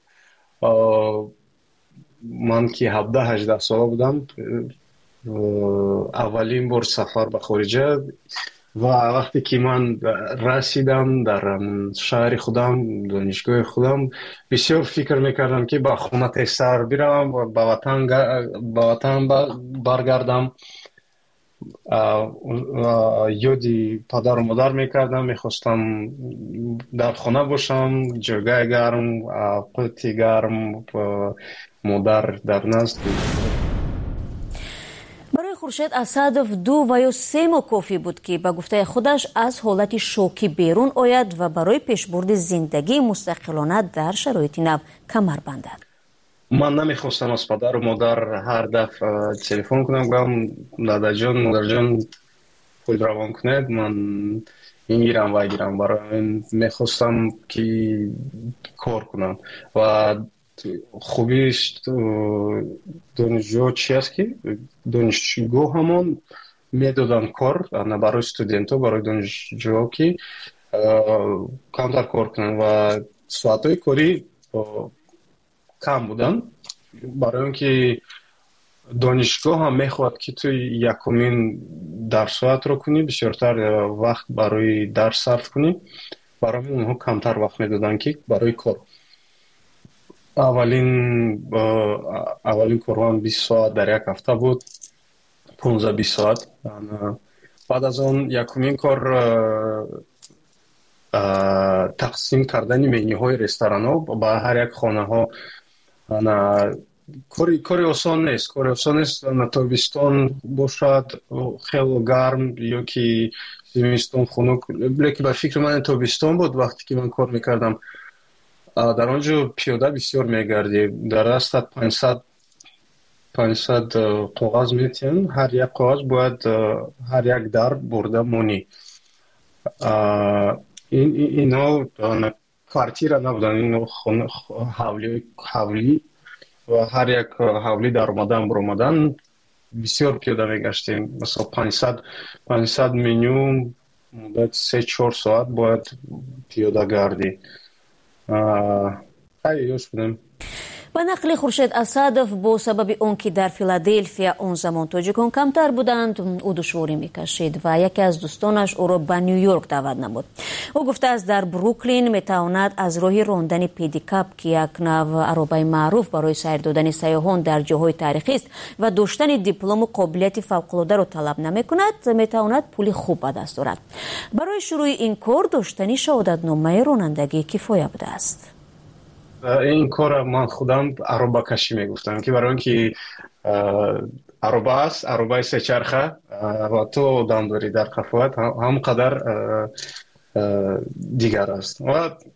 من که 17-18 ساله بودم، اولین بار سفر به خارجه ва вақте ки ман расидам дар шаҳри худам, донишгоҳи худам, бисёр фикр мекардам ки ба хона тезтар биравам, ба ватан баргардам. ёди падару модар мекардам, мехостам дар хона бошам, ҷойгоҳи гарм, қӯти гарм, модар дар назд. барои Хуршед Асадов 2 ва ё 3 моҳ кофӣ буд ки ба гуфтаи худаш аз ҳолати шокӣ берун ояд ва барои пешбурди зиндагии мустақилона дар шароити нав камар бандад. ман намехостам аз падару модар ҳар дафъа телефон кунам, гӯям дадаҷон, модарҷон, худ равон кунед, ман ин гирам ва гирам. барои ин мехостам ки кор кунам ва хубиш донишҷӯ чи аст ки донишгоҳ ҳамон медоданд кор барои студентҳо, барои донишҷӯҳо ки камтар кор кунанд ва соатҳои корӣ кам буданд, барои он ки донишгоҳ ҳам мехоҳад ки ту якумин дарсоатро кунӣ, бисёртар вақт барои дарс сарф кунӣ. барои ин онҳо камтар вақт медоданд ки барои кор. аввалин корҳоям 20 соат дар як ҳафта буд, 15-20 соат. баъд аз он якумин кор тақсим кардани менюҳои ресторанҳо ба ҳар як хонаҳо. кори осон нест. тобистон бошад хело гарм ё ки зимистон хунук, лекин ба фикри ман тобистон буд вақте ки ман кор мекардам. дар он ҷо пиёда бисёр мегардӣ, дар дастат 500 коғаз метиҳанд, ҳар як коғаз бояд ҳар як дар бурда монӣ. инҳо квартира набуданд, инҳо ҳавлӣ ва ҳар як ҳавлӣ дар омадан биромадан бисёр пиёда мегаштем. масалан 500 меню муддати 3-4 соат бояд пиёда гардӣ. ёш будем. ба нақли Хуршед Асадов, бо сабаби он ки дар Филадельфия он замон тоҷикон камтар буданд, ӯ душворӣ мекашид ва яке аз дӯстонаш ӯро ба Нью-Йорк даъват намуд. ӯ гуфтааст дар Бруклин метавонад аз роҳи рондани педикап, ки як нав аробаи маъруф барои сайр додани сайёҳон дар ҷоҳои таърихист ва доштани диплому қобилияти фавқулодаро талаб намекунад, метавонад пули хуб ба даст орад. барои шурӯи ин кор доштани шаҳодатномаи ронандагӣ кифоя будааст. این کار من خودم عربه کشی میگفتم که برای اینکه عربه است، عربه سه چرخه و تو دم داری در قفوت هم قدر دیگر است. و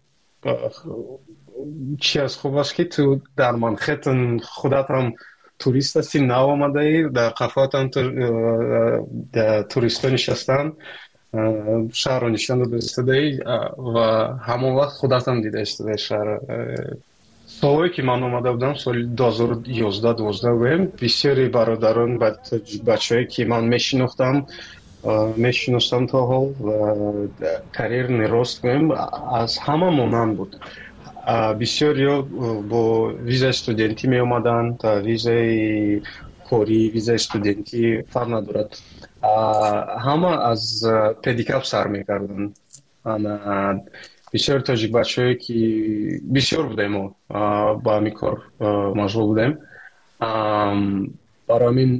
چی از خوب است که تو در منخطن خودت هم توریست هستی، نو آمده ای، در قفوت هم توریست ها نشستن، شهر رو نشان داده ای و همون وقت خودت هم دیده استده شهر. سالهایی که من آمده بودم سال 2011-12 بودم، بسیاری برادران بچه‌هایی که من میشناختم تا حال و کریر نراست بودم از همه مانند بود. بسیاری با ویزای استودنتی می آمدن، تا ویزای کاری، ویزای استودنتی فرق ندارد. همه از پدیکاپ سر میکردن. بسیار تاجیک بچه‌هایی که بسیار بودیم و با همین کار مشغول بودیم. برای همین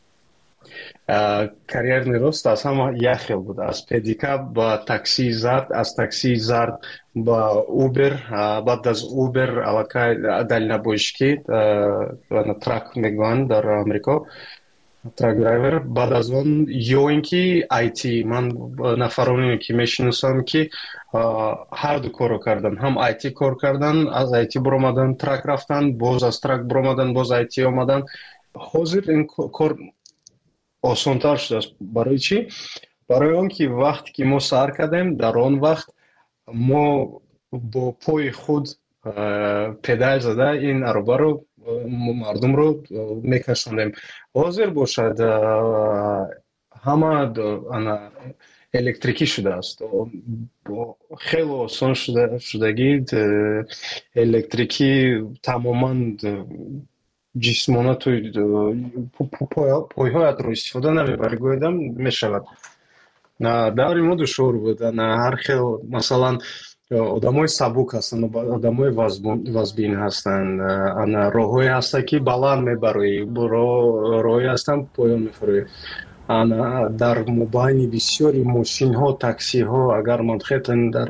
کریر نراست از همه یک خیل بود، از پدیکاپ با تاکسی زرد، از تاکسی زرد با اوبر، بعد از اوبر علاقه دلنبوشکی و ترک میگویند در آمریکا، ترک درایور. بعد از اون یا اینکه آیتی، من نفرانی که میشناسم که هر دو کارو کردن، هم آیتی کار کردن، از آیتی برآمدن ترک رفتن، باز از ترک برآمدن باز آیتی آمدن. حاضر این کار آسان‌تر شده است. برای چی؟ برای اون که وقتی که ما سر کردیم در آن وقت ما با پای خود پدال زده این عربه رو مردم رو میکشوندیم. حاضر باشد همه الکتریکی شده است، خیلی آسان شدگی الکتریکی تماما جسمانه توی پایهایت رو استفاده نمیبری گویدم میشود. даври мо душвор буд. Ҳар хел масалан одамои сабук ҳастанд, одамои вазбин ҳастанд. Роҳҳое ҳастанд ки баланд мебароӣ, роҳҳое ҳастанд поён мефароӣ. дар мобайни бисёри мошинҳо, таксиҳо, агар манхетан дар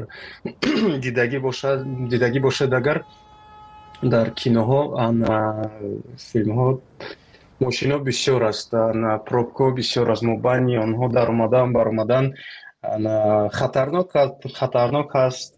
дидагӣ бошад, агар дар киноҳо, филмҳо мошинҳо бисёр аст, пробкаҳо бисёр аст. мобайни онҳо дар баромадан хатарнок аст.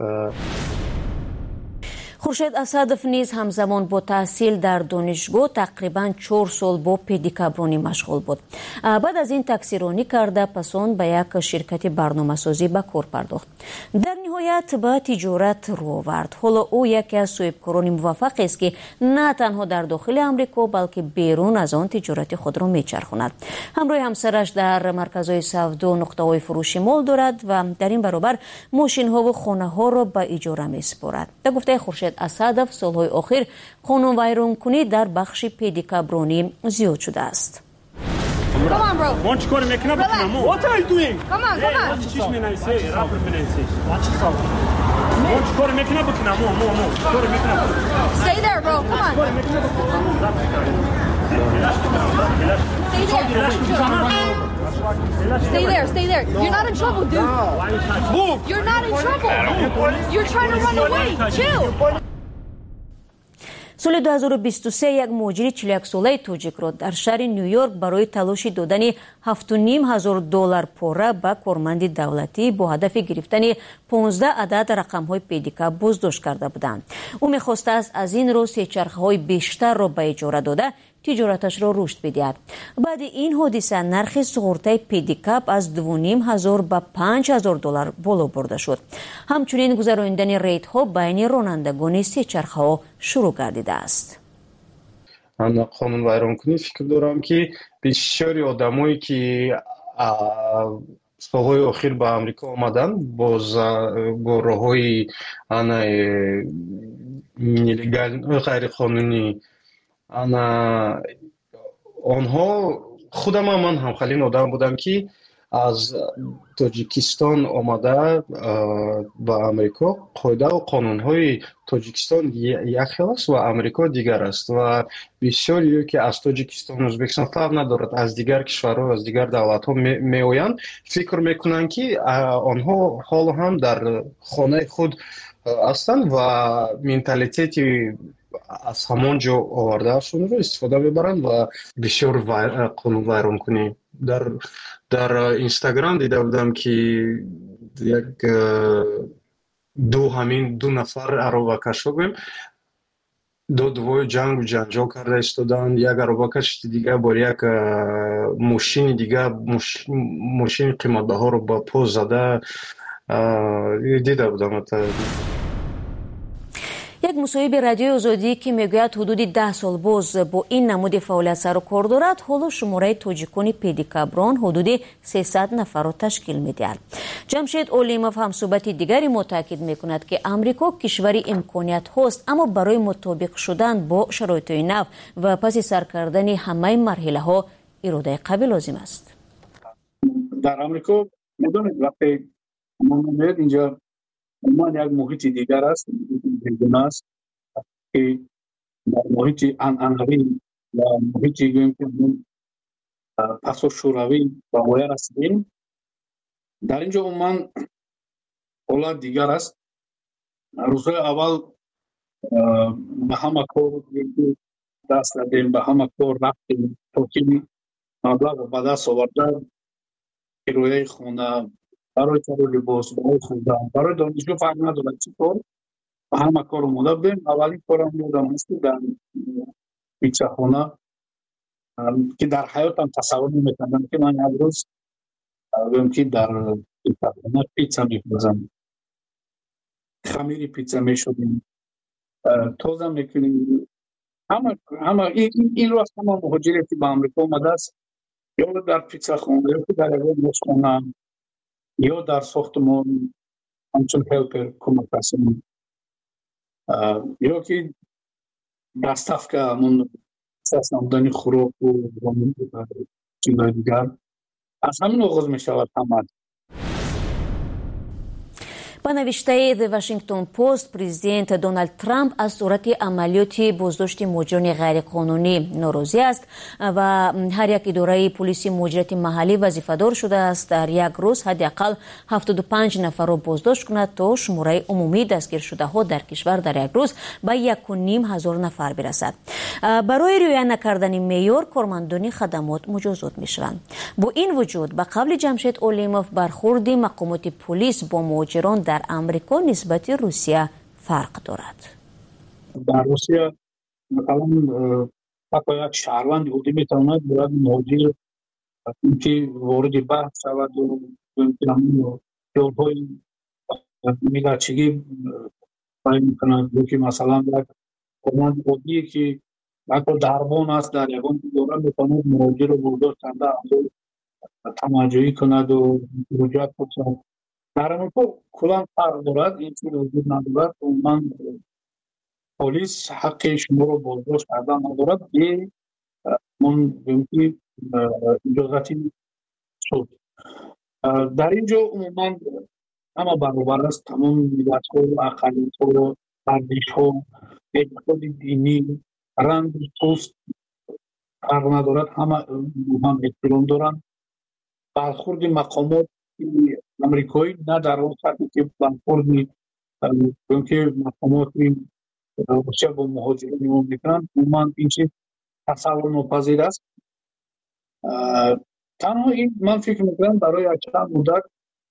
хуршед асадов низ ҳамзамон бо таҳсил дар донишгоҳ тақрибан 4 сол бо педикабронӣ машғул буд. баъд аз ин таксиронӣ карда, пас он ба як ширкати барномасозӣ ба кор пардохт. дар ниҳоят ба тиҷорат рӯ овард. ҳоло ӯ яке аз соҳибкорони муваффақест ки на танҳо дар дохили амрико, балки берун аз он тиҷорати худро мечархонад. ҳамроҳи ҳамсараш дар марказҳои савдо нуқтаҳои фурӯши мол дорад ва дар ин баробар мошинҳову хонаҳоро ба иҷора месупорад. ба гуфтаи хуршед асадов, солҳои охир қонунвайронкунӣ дар бахши педикабронӣ зиёд шудааст. Come on, bro. What you making up? What are you doing? Come on. What you making up? Stay there, bro. Come on. Stay there. You're not in trouble, dude. Move. You're not in trouble. You're trying to run away. Chill. соли 2023 як муҳоҷири 41 солаи тоҷикро дар шаҳри Нью-Йорк барои талоши додани $7,500 пора ба корманди давлатӣ бо ҳадафи гирифтани 15 адад рақамҳои педикаб боздошт карда буданд. ӯ мехостааст аз ин роҳ сечархаҳои бештарро ба иҷора дода тиҷораташро рушд бидиҳад. баъди ин ҳодиса нархи суғуртаи педикаб аз $2,500 ба $5,000 боло бурда шуд. ҳамчунин гузарониндани рейдҳо байни ронандагони сечархаҳо шурӯъ гардидааст. қонунвайронкунӣ фикр дорам ки бисёри одамое ки солҳои охир ба амрико омаданд бо роҳҳои нелегал, ғайриқонунӣ, онҳо худам ман ҳамхалин одам будам ки аз тоҷикистон омада ба амрико. қоида ва қонунҳои тоҷикистон як хел аст ва амрико дигар аст ва бисёриё ки аз тоҷикистон, ӯзбекистон фарқ надорад, аз дигар кишварҳо, аз дигар давлатҳо меоянд, фикр мекунанд ки онҳо ҳоло ҳам дар хонаи худ ҳастанд ва менталитети аз ҳамон ҷо овардаашонро истифода мебаранд ва бисёр қонунвайронкунӣ. дар инстаграм дида будам ки як ду нафар аробакашҳо гӯем додувои ҷангу ҷанҷол карда истоданд. як аробакаш дигар бо як мошини дигар мошини қиматбаҳоро ба по зада дида будам. як мусоҳиби радиои озодӣ ки мегӯяд ҳудуди 10 сол боз бо ин намуди фаъолият сару кор дорад, ҳоло шумораи тоҷикони педикаброн ҳудуди 300 нафарро ташкил медиҳад. ҷамшед олимов ҳамсӯҳбати дигари мо таъкид мекунад ки амрико кишвари имкониятҳост, аммо барои мутобиқ шудан бо шароитҳои нав ва паси сар кардани ҳамаи марҳилаҳо иродаи қавӣ лозим аст. дар амрико медонед вақте мо меояд инҷо умуман як муҳити дигар аст, бегуна аст ки дар муҳити анъанавӣ ва муҳити гӯем ки пасошӯравӣ ба воя расидем. дар ин ҷо умуман ҳолат дигар аст. рӯзҳои аввал ба ҳама кор даст дадем, ба ҳама кор рафтем то ки маблағро ба даст оварда кирояи хона, барои кару либос, барои хӯрдан, барои донишгоҳ фарқ надорад чӣ кор, ба ҳама кор омода будем. аввалин корам ёдам аст ки дар пиццахона ки дар ҳаётам тасаввур наметавонам ки ман як рӯз гӯем ки дар пиццахона пицца мепазам, хамири пицца мешудем, тоза мекунем. ҳама ин рост ҳама муҳоҷире ки ба амрико омадааст, ё дар пиццахона, ё ки дар ягон ошхона, ё дар сохтмон ҳамчун ҳелпер кӯмакрасон, ё ки доставка ҳамон намудани хӯроку чизои дигар. аз ҳамин оғоз мешавад ҳама. با نوشته The Washington Post президент دونالد ترامپ از صورت عملیات بازداشت مهاجران غیرقانونی ناراضی است و هر یک اداره پلیس مهاجرت محلی وظیفه‌دار شده است در یک روز حداقل 75 نفر را بازداشت کند تا شماره عمومی دستگیر شده ها در کشور در یک روز به 1,500 نفر برسد. برای رعایت نکردن معیار کارمندان خدمات مجازات می‌شوند. با این وجود به قول جمشید اولیموف برخورد مقامات پلیس با مهاجران در امریکا نسبت روسیه فرق دارد. در روسیه مثلا حتی یک شهروند یهودی میتواند برای مهاجر که وارد بحث شود و جلهای میلچگی باید میکند که مثلا یک کارمند یهودی که حتی دربان است در یکان دوره میتواند مهاجر رو برداشت کنده تماجایی کند و حجت بکنه. در امریکا کلان فرق دارد، این چیز وجود ندارد. من پلیس حق شما رو بازداشت کردن ندارد به من بمکی اجازتی شد. در اینجا عموما همه برابر است، تمام ملت ها، اقلیت ها، ارزش ها، اعتقاد دینی، رنگ پوست فرق ندارد، همه هم احترام دارند. برخورد مقامات امریکایی نه در اون سطحی که برخورد که مقامات روسیه با مهاجرین میکنند، عموما این چیز تصور ناپذیر است. تنها این من فکر میکنم برای چند مدت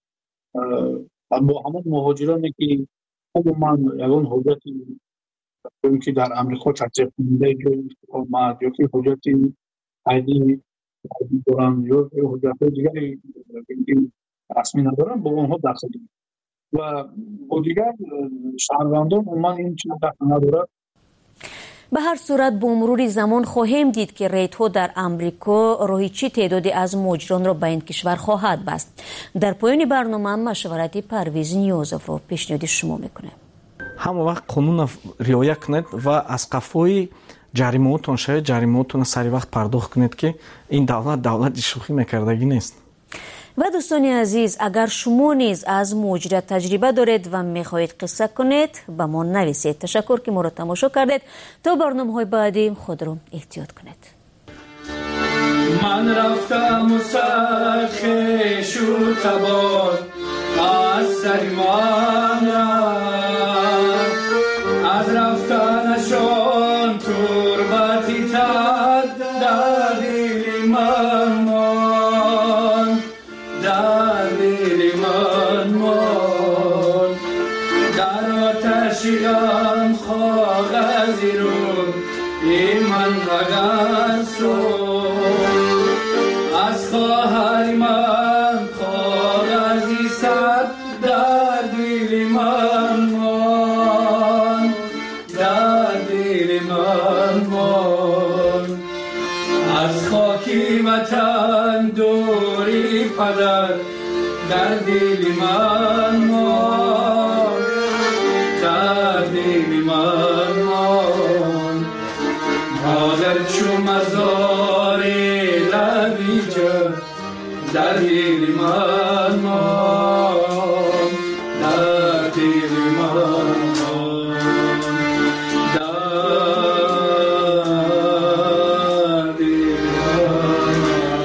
با همون مهاجرانی که عموما یگان حجتی که در امریکا تطبیق کننده جای اقامت یا که حجتی عیدی دارن یا حجت دیگری رسمی ندارن با اونها دخل و با دیگر شهروندان عموما این چیز دخل ندارد. به هر صورت با مرور زمان خواهیم دید که ریت‌ها در امریکا راهی چی تعدادی از مهاجران را به این کشور خواهد بست. در پایان برنامه مشورت پرویز نیازов را پیشنهاد شما میکنه. همه وقت قانون رعایت کنید و از قفای جریمه‌تون شاید جریمه‌تون سری وقت پرداخت کنید که این دولت شوخی میکردگی نیست. و دوستان عزیز، اگر شما نیز از مهاجرت تجربه دارید و میخواهید قصه کنید به ما نویسید. تشکر که ما را تماشا کردید. تا برنامه‌های بعدی خود را احتیاط کنید. من رفتم و سرخش و تبار از سر من رفت، از رفتنشان تربتی تد در دل من ماند، در دل من ماند. در آتشی آن کاغذی رو ای من رگن از خواهر من کاغذی صد در دل من ماند، در دل من ماند. از خاکی وطن دوری پدر در دل من ماند، در دل من ماند. مادر چو مزاری لبی جد در دل من ماند، در دل من ماند، در دل من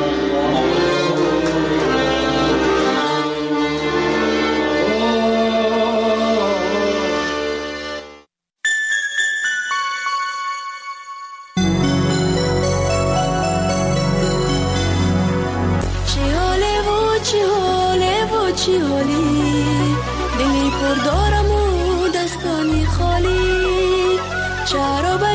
چی حالی دلی پر دارم و دستانی خالی چرا